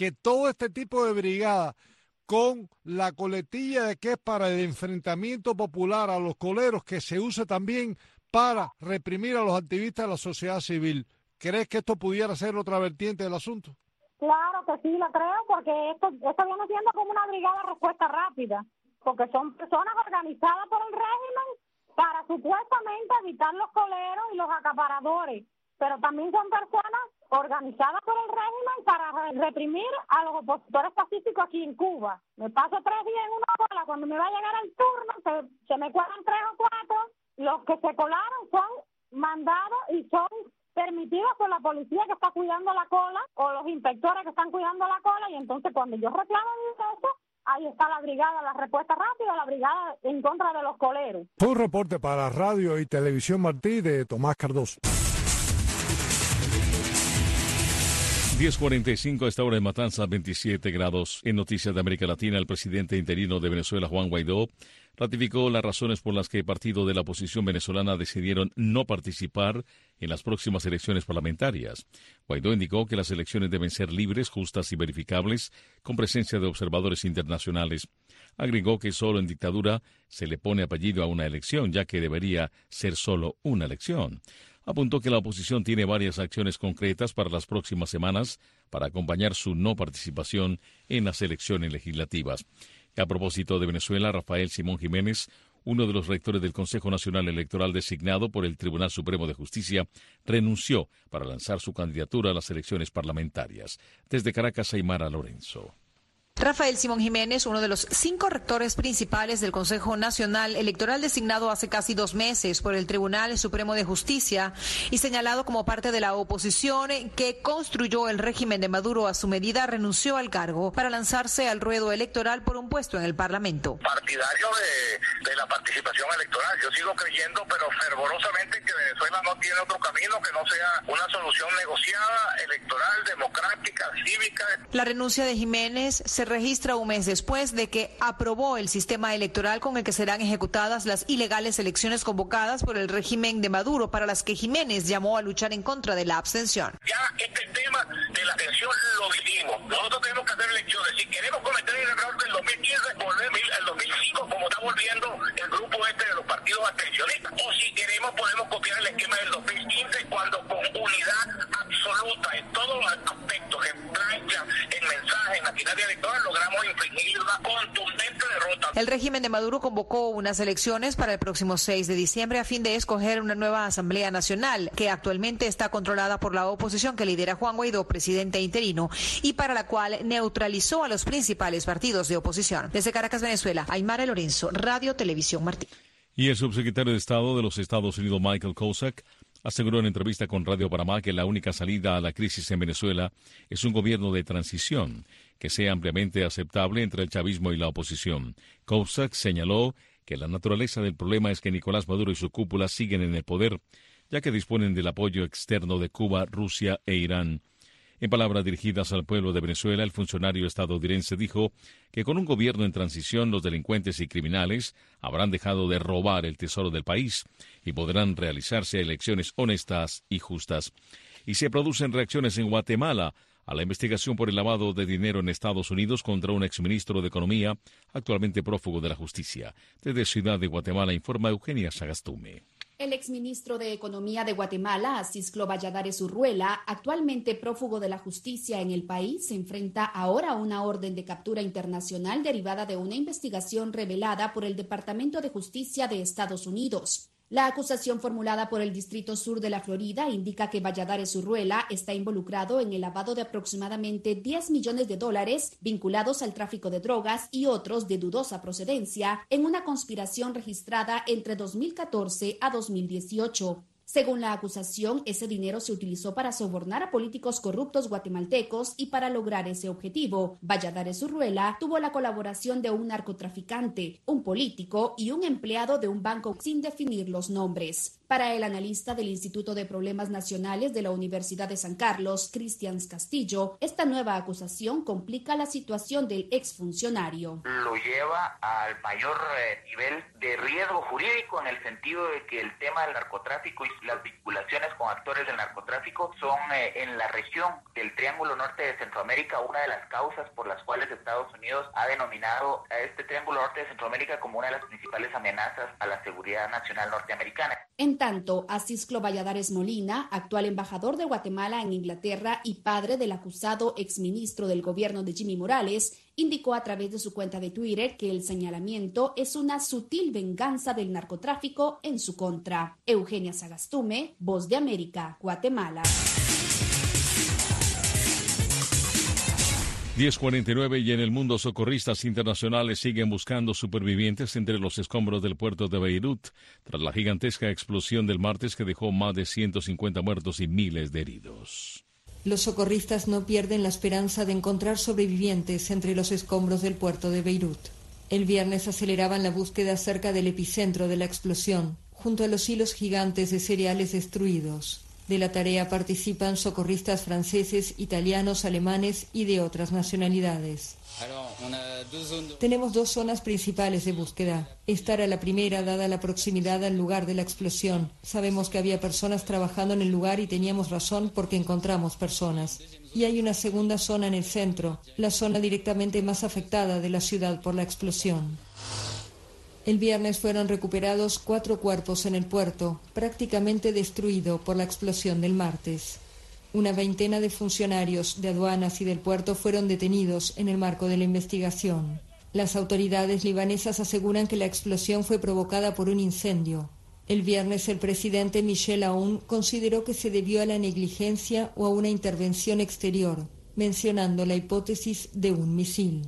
que todo este tipo de brigada, con la coletilla de que es para el enfrentamiento popular a los coleros, que se use también para reprimir a los activistas de la sociedad civil. ¿Crees que esto pudiera ser otra vertiente del asunto? Claro que sí, lo creo, porque esto, esto viene siendo como una brigada de respuesta rápida, porque son personas organizadas por el régimen para supuestamente evitar los coleros y los acaparadores, pero también son personas organizadas por el régimen para reprimir a los opositores pacíficos aquí en Cuba. Me paso tres días en una cola, cuando me va a llegar el turno, se, se me cuelan tres o cuatro, los que se colaron son mandados y son permitidos por la policía que está cuidando la cola o los inspectores que están cuidando la cola, y entonces cuando yo reclamo eso, ahí está la brigada, la respuesta rápida, la brigada en contra de los coleros. Fue un reporte para Radio y Televisión Martí de Tomás Cardoso. diez cuarenta y cinco a esta hora en Matanzas, veintisiete grados. En Noticias de América Latina, el presidente interino de Venezuela, Juan Guaidó, ratificó las razones por las que el partido de la oposición venezolana decidieron no participar en las próximas elecciones parlamentarias. Guaidó indicó que las elecciones deben ser libres, justas y verificables, con presencia de observadores internacionales. Agregó que solo en dictadura se le pone apellido a una elección, ya que debería ser solo una elección. Apuntó que la oposición tiene varias acciones concretas para las próximas semanas para acompañar su no participación en las elecciones legislativas. A propósito de Venezuela, Rafael Simón Jiménez, uno de los rectores del Consejo Nacional Electoral designado por el Tribunal Supremo de Justicia, renunció para lanzar su candidatura a las elecciones parlamentarias. Desde Caracas, Aymara Lorenzo. Rafael Simón Jiménez, uno de los cinco rectores principales del Consejo Nacional Electoral designado hace casi dos meses por el Tribunal Supremo de Justicia y señalado como parte de la oposición que construyó el régimen de Maduro a su medida, renunció al cargo para lanzarse al ruedo electoral por un puesto en el Parlamento. Partidario de, de la participación electoral, yo sigo creyendo, pero fervorosamente, que Venezuela no tiene otro camino que no sea una solución negociada, electoral, democrática, cívica. La renuncia de Jiménez se registra un mes después de que aprobó el sistema electoral con el que serán ejecutadas las ilegales elecciones convocadas por el régimen de Maduro, para las que Jiménez llamó a luchar en contra de la abstención. Ya este tema de la abstención lo vivimos. Nosotros tenemos que hacer elecciones. Si queremos cometer el error del dos mil quince, volver al dos mil cinco, como está volviendo el grupo este de los partidos abstencionistas. O si queremos, podemos copiar el esquema del dos mil quince, cuando con unidad absoluta en todos los aspectos, en plancha, en mensaje, en maquinaria electoral, logramos infligir una contundente derrota. El régimen de Maduro convocó unas elecciones para el próximo seis de diciembre a fin de escoger una nueva Asamblea Nacional, que actualmente está controlada por la oposición que lidera Juan Guaidó, presidente interino, y para la cual neutralizó a los principales partidos de oposición. Desde Caracas, Venezuela, Aymara Lorenzo, Radio Televisión Martí. Y el subsecretario de Estado de los Estados Unidos, Michael Kozak, aseguró en entrevista con Radio Panamá que la única salida a la crisis en Venezuela es un gobierno de transición que sea ampliamente aceptable entre el chavismo y la oposición. Kozak señaló que la naturaleza del problema es que Nicolás Maduro y su cúpula siguen en el poder, ya que disponen del apoyo externo de Cuba, Rusia e Irán. En palabras dirigidas al pueblo de Venezuela, el funcionario estadounidense dijo que con un gobierno en transición los delincuentes y criminales habrán dejado de robar el tesoro del país y podrán realizarse elecciones honestas y justas. Y se producen reacciones en Guatemala a la investigación por el lavado de dinero en Estados Unidos contra un exministro de Economía, actualmente prófugo de la justicia. Desde Ciudad de Guatemala informa Eugenia Sagastume. El exministro de Economía de Guatemala, Cisclo Valladares Urruela, actualmente prófugo de la justicia en el país, se enfrenta ahora a una orden de captura internacional derivada de una investigación revelada por el Departamento de Justicia de Estados Unidos. La acusación formulada por el Distrito Sur de la Florida indica que Valladares Urruela está involucrado en el lavado de aproximadamente diez millones de dólares vinculados al tráfico de drogas y otros de dudosa procedencia en una conspiración registrada entre dos mil catorce a dos mil dieciocho. Según la acusación, ese dinero se utilizó para sobornar a políticos corruptos guatemaltecos y para lograr ese objetivo, Valladares Urruela tuvo la colaboración de un narcotraficante, un político y un empleado de un banco sin definir los nombres. Para el analista del Instituto de Problemas Nacionales de la Universidad de San Carlos, Cristian Castillo, esta nueva acusación complica la situación del exfuncionario. Lo lleva al mayor eh, nivel de riesgo jurídico en el sentido de que el tema del narcotráfico y las vinculaciones con actores del narcotráfico son eh, en la región del Triángulo Norte de Centroamérica una de las causas por las cuales Estados Unidos ha denominado a este Triángulo Norte de Centroamérica como una de las principales amenazas a la seguridad nacional norteamericana. En tanto, Acisclo Valladares Molina, actual embajador de Guatemala en Inglaterra y padre del acusado exministro del gobierno de Jimmy Morales, indicó a través de su cuenta de Twitter que el señalamiento es una sutil venganza del narcotráfico en su contra. Eugenia Sagastume, Voz de América, Guatemala. diez cuarenta y nueve y en el mundo, socorristas internacionales siguen buscando supervivientes entre los escombros del puerto de Beirut tras la gigantesca explosión del martes que dejó más de ciento cincuenta muertos y miles de heridos. Los socorristas no pierden la esperanza de encontrar sobrevivientes entre los escombros del puerto de Beirut. El viernes aceleraban la búsqueda cerca del epicentro de la explosión, junto a los hilos gigantes de cereales destruidos. De la tarea participan socorristas franceses, italianos, alemanes y de otras nacionalidades. Tenemos dos zonas principales de búsqueda. Esta era la primera, dada la proximidad al lugar de la explosión. Sabemos que había personas trabajando en el lugar y teníamos razón porque encontramos personas. Y hay una segunda zona en el centro, la zona directamente más afectada de la ciudad por la explosión. El viernes fueron recuperados cuatro cuerpos en el puerto, prácticamente destruido por la explosión del martes. Una veintena de funcionarios de aduanas y del puerto fueron detenidos en el marco de la investigación. Las autoridades libanesas aseguran que la explosión fue provocada por un incendio. El viernes el presidente Michel Aoun consideró que se debió a la negligencia o a una intervención exterior, mencionando la hipótesis de un misil.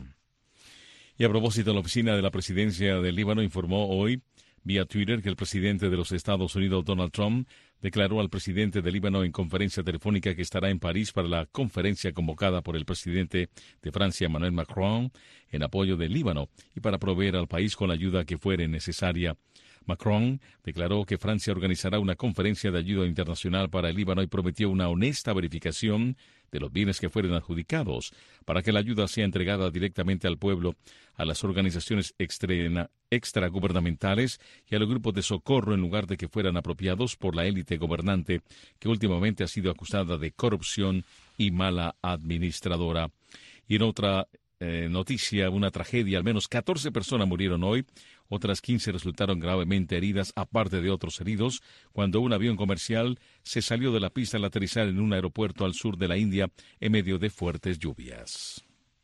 Y a propósito, la oficina de la presidencia del Líbano informó hoy, vía Twitter, que el presidente de los Estados Unidos, Donald Trump, declaró al presidente del Líbano en conferencia telefónica que estará en París para la conferencia convocada por el presidente de Francia, Emmanuel Macron, en apoyo del Líbano y para proveer al país con la ayuda que fuere necesaria. Macron declaró que Francia organizará una conferencia de ayuda internacional para el Líbano y prometió una honesta verificación de los bienes que fueren adjudicados para que la ayuda sea entregada directamente al pueblo, a las organizaciones extra, extragubernamentales y a los grupos de socorro en lugar de que fueran apropiados por la élite gobernante que últimamente ha sido acusada de corrupción y mala administradora. Y en otra eh, noticia, una tragedia, al menos catorce personas murieron hoy. Otras quince resultaron gravemente heridas, aparte de otros heridos, cuando un avión comercial se salió de la pista al aterrizar en un aeropuerto al sur de la India en medio de fuertes lluvias.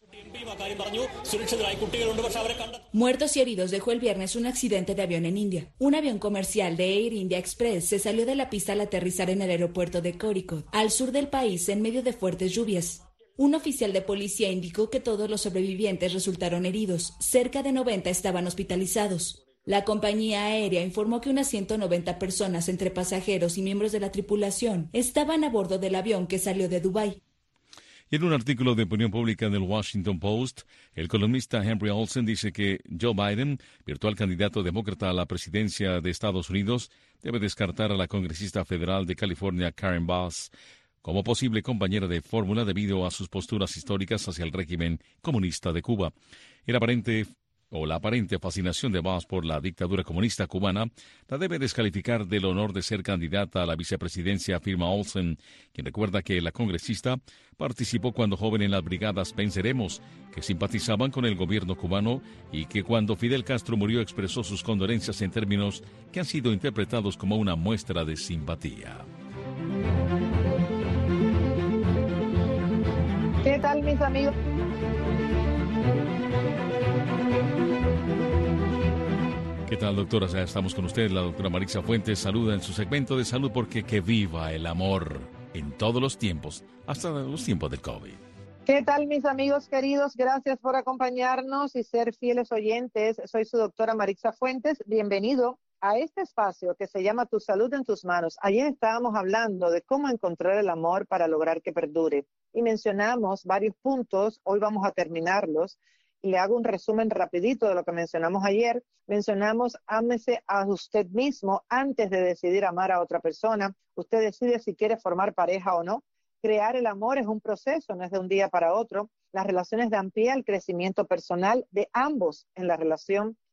Muertos y heridos dejó el viernes un accidente de avión en India. Un avión comercial de Air India Express se salió de la pista al aterrizar en el aeropuerto de Kozhikode, al sur del país, en medio de fuertes lluvias. Un oficial de policía indicó que todos los sobrevivientes resultaron heridos. Cerca de noventa estaban hospitalizados. La compañía aérea informó que unas ciento noventa personas, entre pasajeros y miembros de la tripulación, estaban a bordo del avión que salió de Dubái. Y en un artículo de opinión pública en el Washington Post, el columnista Henry Olsen dice que Joe Biden, virtual candidato demócrata a la presidencia de Estados Unidos, debe descartar a la congresista federal de California, Karen Bass, como posible compañera de fórmula debido a sus posturas históricas hacia el régimen comunista de Cuba. El aparente o la aparente fascinación de Bass por la dictadura comunista cubana la debe descalificar del honor de ser candidata a la vicepresidencia, afirma Olsen, quien recuerda que la congresista participó cuando joven en las brigadas Venceremos, que simpatizaban con el gobierno cubano y que cuando Fidel Castro murió expresó sus condolencias en términos que han sido interpretados como una muestra de simpatía. ¿Qué tal, mis amigos? ¿Qué tal, doctora? Ya estamos con usted. La doctora Marixa Fuentes saluda en su segmento de salud porque que viva el amor en todos los tiempos, hasta los tiempos del COVID. ¿Qué tal, mis amigos queridos? Gracias por acompañarnos y ser fieles oyentes. Soy su doctora Marixa Fuentes. Bienvenido a este espacio que se llama Tu Salud en Tus Manos. Ayer estábamos hablando de cómo encontrar el amor para lograr que perdure. Y mencionamos varios puntos, hoy vamos a terminarlos. Y le hago un resumen rapidito de lo que mencionamos ayer. Mencionamos, ámese a usted mismo antes de decidir amar a otra persona. Usted decide si quiere formar pareja o no. Crear el amor es un proceso, no es de un día para otro. Las relaciones dan pie al crecimiento personal de ambos en la relación.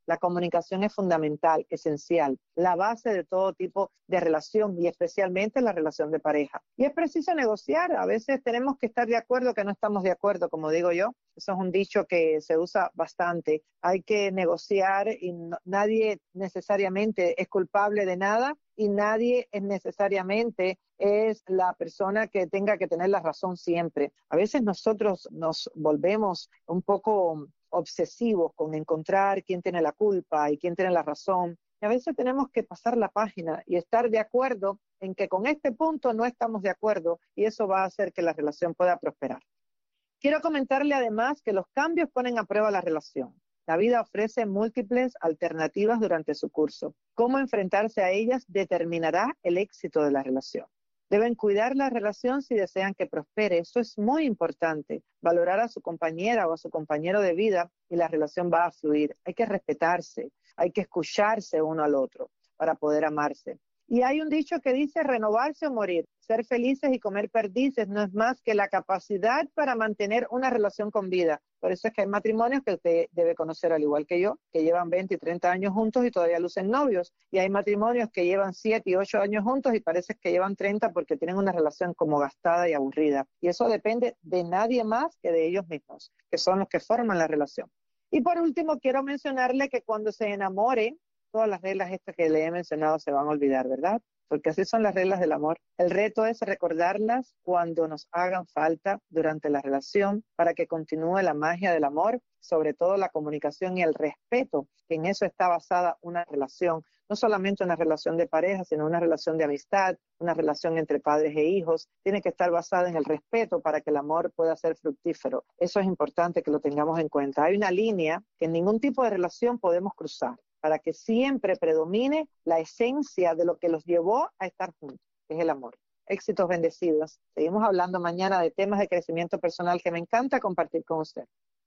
La comunicación es fundamental, esencial, la base de todo tipo de relación y especialmente la relación de pareja. Y es preciso negociar, a veces tenemos que estar de acuerdo que no estamos de acuerdo, como digo yo. Eso es un dicho que se usa bastante. Hay que negociar y no, nadie necesariamente es culpable de nada y nadie es necesariamente es la persona que tenga que tener la razón siempre. A veces nosotros nos volvemos un poco obsesivos con encontrar quién tiene la culpa y quién tiene la razón. Y a veces tenemos que pasar la página y estar de acuerdo en que con este punto no estamos de acuerdo y eso va a hacer que la relación pueda prosperar. Quiero comentarle además que los cambios ponen a prueba la relación. La vida ofrece múltiples alternativas durante su curso. Cómo enfrentarse a ellas determinará el éxito de la relación. Deben cuidar la relación si desean que prospere. Eso es muy importante. Valorar a su compañera o a su compañero de vida y la relación va a fluir. Hay que respetarse, hay que escucharse uno al otro para poder amarse. Y hay un dicho que dice renovarse o morir. Ser felices y comer perdices no es más que la capacidad para mantener una relación con vida. Por eso es que hay matrimonios que usted debe conocer al igual que yo, que llevan veinte y treinta años juntos y todavía lucen novios. Y hay matrimonios que llevan siete y ocho años juntos y parece que llevan treinta porque tienen una relación como gastada y aburrida. Y eso depende de nadie más que de ellos mismos, que son los que forman la relación. Y por último, quiero mencionarle que cuando se enamore, todas las reglas estas que le he mencionado se van a olvidar, ¿verdad? Porque así son las reglas del amor. El reto es recordarlas cuando nos hagan falta durante la relación para que continúe la magia del amor, sobre todo la comunicación y el respeto, que en eso está basada una relación, no solamente una relación de pareja, sino una relación de amistad, una relación entre padres e hijos. Tiene que estar basada en el respeto para que el amor pueda ser fructífero. Eso es importante que lo tengamos en cuenta. Hay una línea que en ningún tipo de relación podemos cruzar, para que siempre predomine la esencia de lo que los llevó a estar juntos, que es el amor. Éxitos bendecidos. Seguimos hablando mañana de temas de crecimiento personal que me encanta compartir con usted.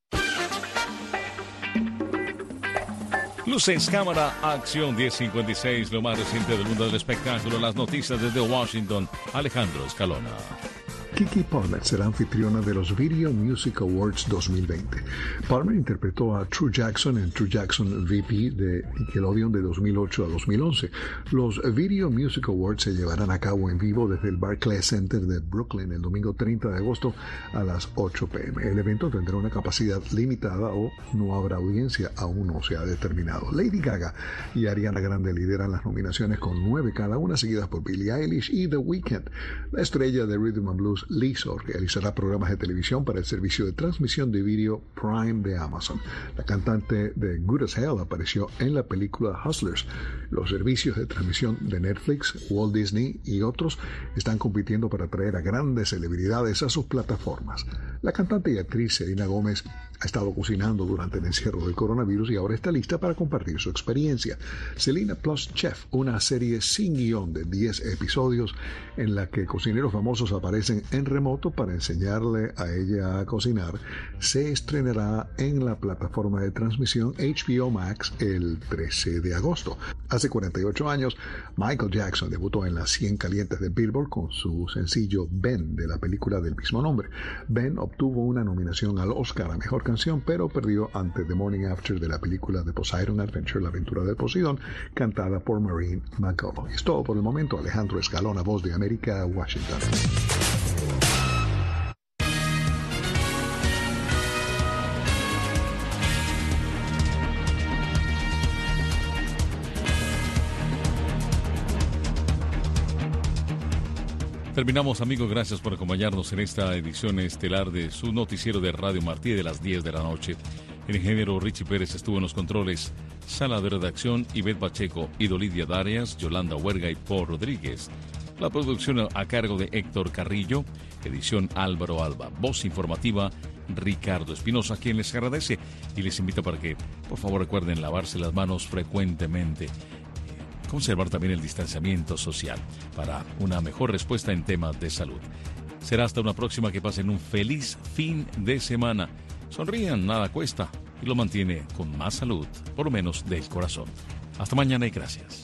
Luces, cámara, acción diez cincuenta y seis, lo más reciente del mundo del espectáculo, las noticias desde Washington, Alejandro Escalona. Keke Palmer será anfitriona de los Video Music Awards dos mil veinte. Palmer interpretó a True Jackson en True Jackson V P de Nickelodeon de dos mil ocho a dos mil once. Los Video Music Awards se llevarán a cabo en vivo desde el Barclays Center de Brooklyn el domingo treinta de agosto a las ocho p m El evento tendrá una capacidad limitada o no habrá audiencia, aún no se ha determinado. Lady Gaga y Ariana Grande lideran las nominaciones con nueve cada una, seguidas por Billie Eilish y The Weeknd. La estrella de Rhythm and Blues Lizzo realizará programas de televisión para el servicio de transmisión de vídeo Prime de Amazon. La cantante de Good as Hell apareció en la película Hustlers. Los servicios de transmisión de Netflix, Walt Disney y otros están compitiendo para atraer a grandes celebridades a sus plataformas. La cantante y actriz Selena Gómez ha estado cocinando durante el encierro del coronavirus y ahora está lista para compartir su experiencia. Selena Plus Chef, una serie sin guión de diez episodios en la que cocineros famosos aparecen en remoto para enseñarle a ella a cocinar, se estrenará en la plataforma de transmisión H B O Max el trece de agosto. Hace cuarenta y ocho años, Michael Jackson debutó en las cien calientes de Billboard con su sencillo Ben de la película del mismo nombre. Ben obtuvo una nominación al Oscar a Mejor Canción, pero perdió ante The Morning After de la película de Poseidon Adventure, La aventura del Poseidón, cantada por Maureen McGowan. Es todo por el momento. Alejandro Escalona, Voz de América, Washington. Terminamos, amigos, gracias por acompañarnos en esta edición estelar de su noticiero de Radio Martí de las diez de la noche. El ingeniero Richie Pérez estuvo en los controles, sala de redacción Ivette Pacheco, Idolidia Darias, Yolanda Huerga y Paul Rodríguez. La producción a cargo de Héctor Carrillo, edición Álvaro Alba, voz informativa Ricardo Espinosa, quien les agradece y les invita para que, por favor, recuerden lavarse las manos frecuentemente. Conservar también el distanciamiento social para una mejor respuesta en temas de salud. Será hasta una próxima. Que pasen un feliz fin de semana. Sonrían, nada cuesta y lo mantiene con más salud, por lo menos del corazón. Hasta mañana y gracias.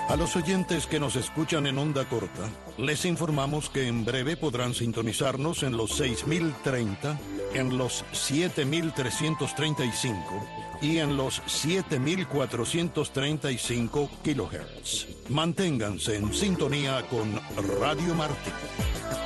A los oyentes que nos escuchan en onda corta, les informamos que en breve podrán sintonizarnos en los seis mil treinta, en los siete mil trescientos treinta y cinco y en los siete mil cuatrocientos treinta y cinco kilohertz. Manténganse en sintonía con Radio Martí.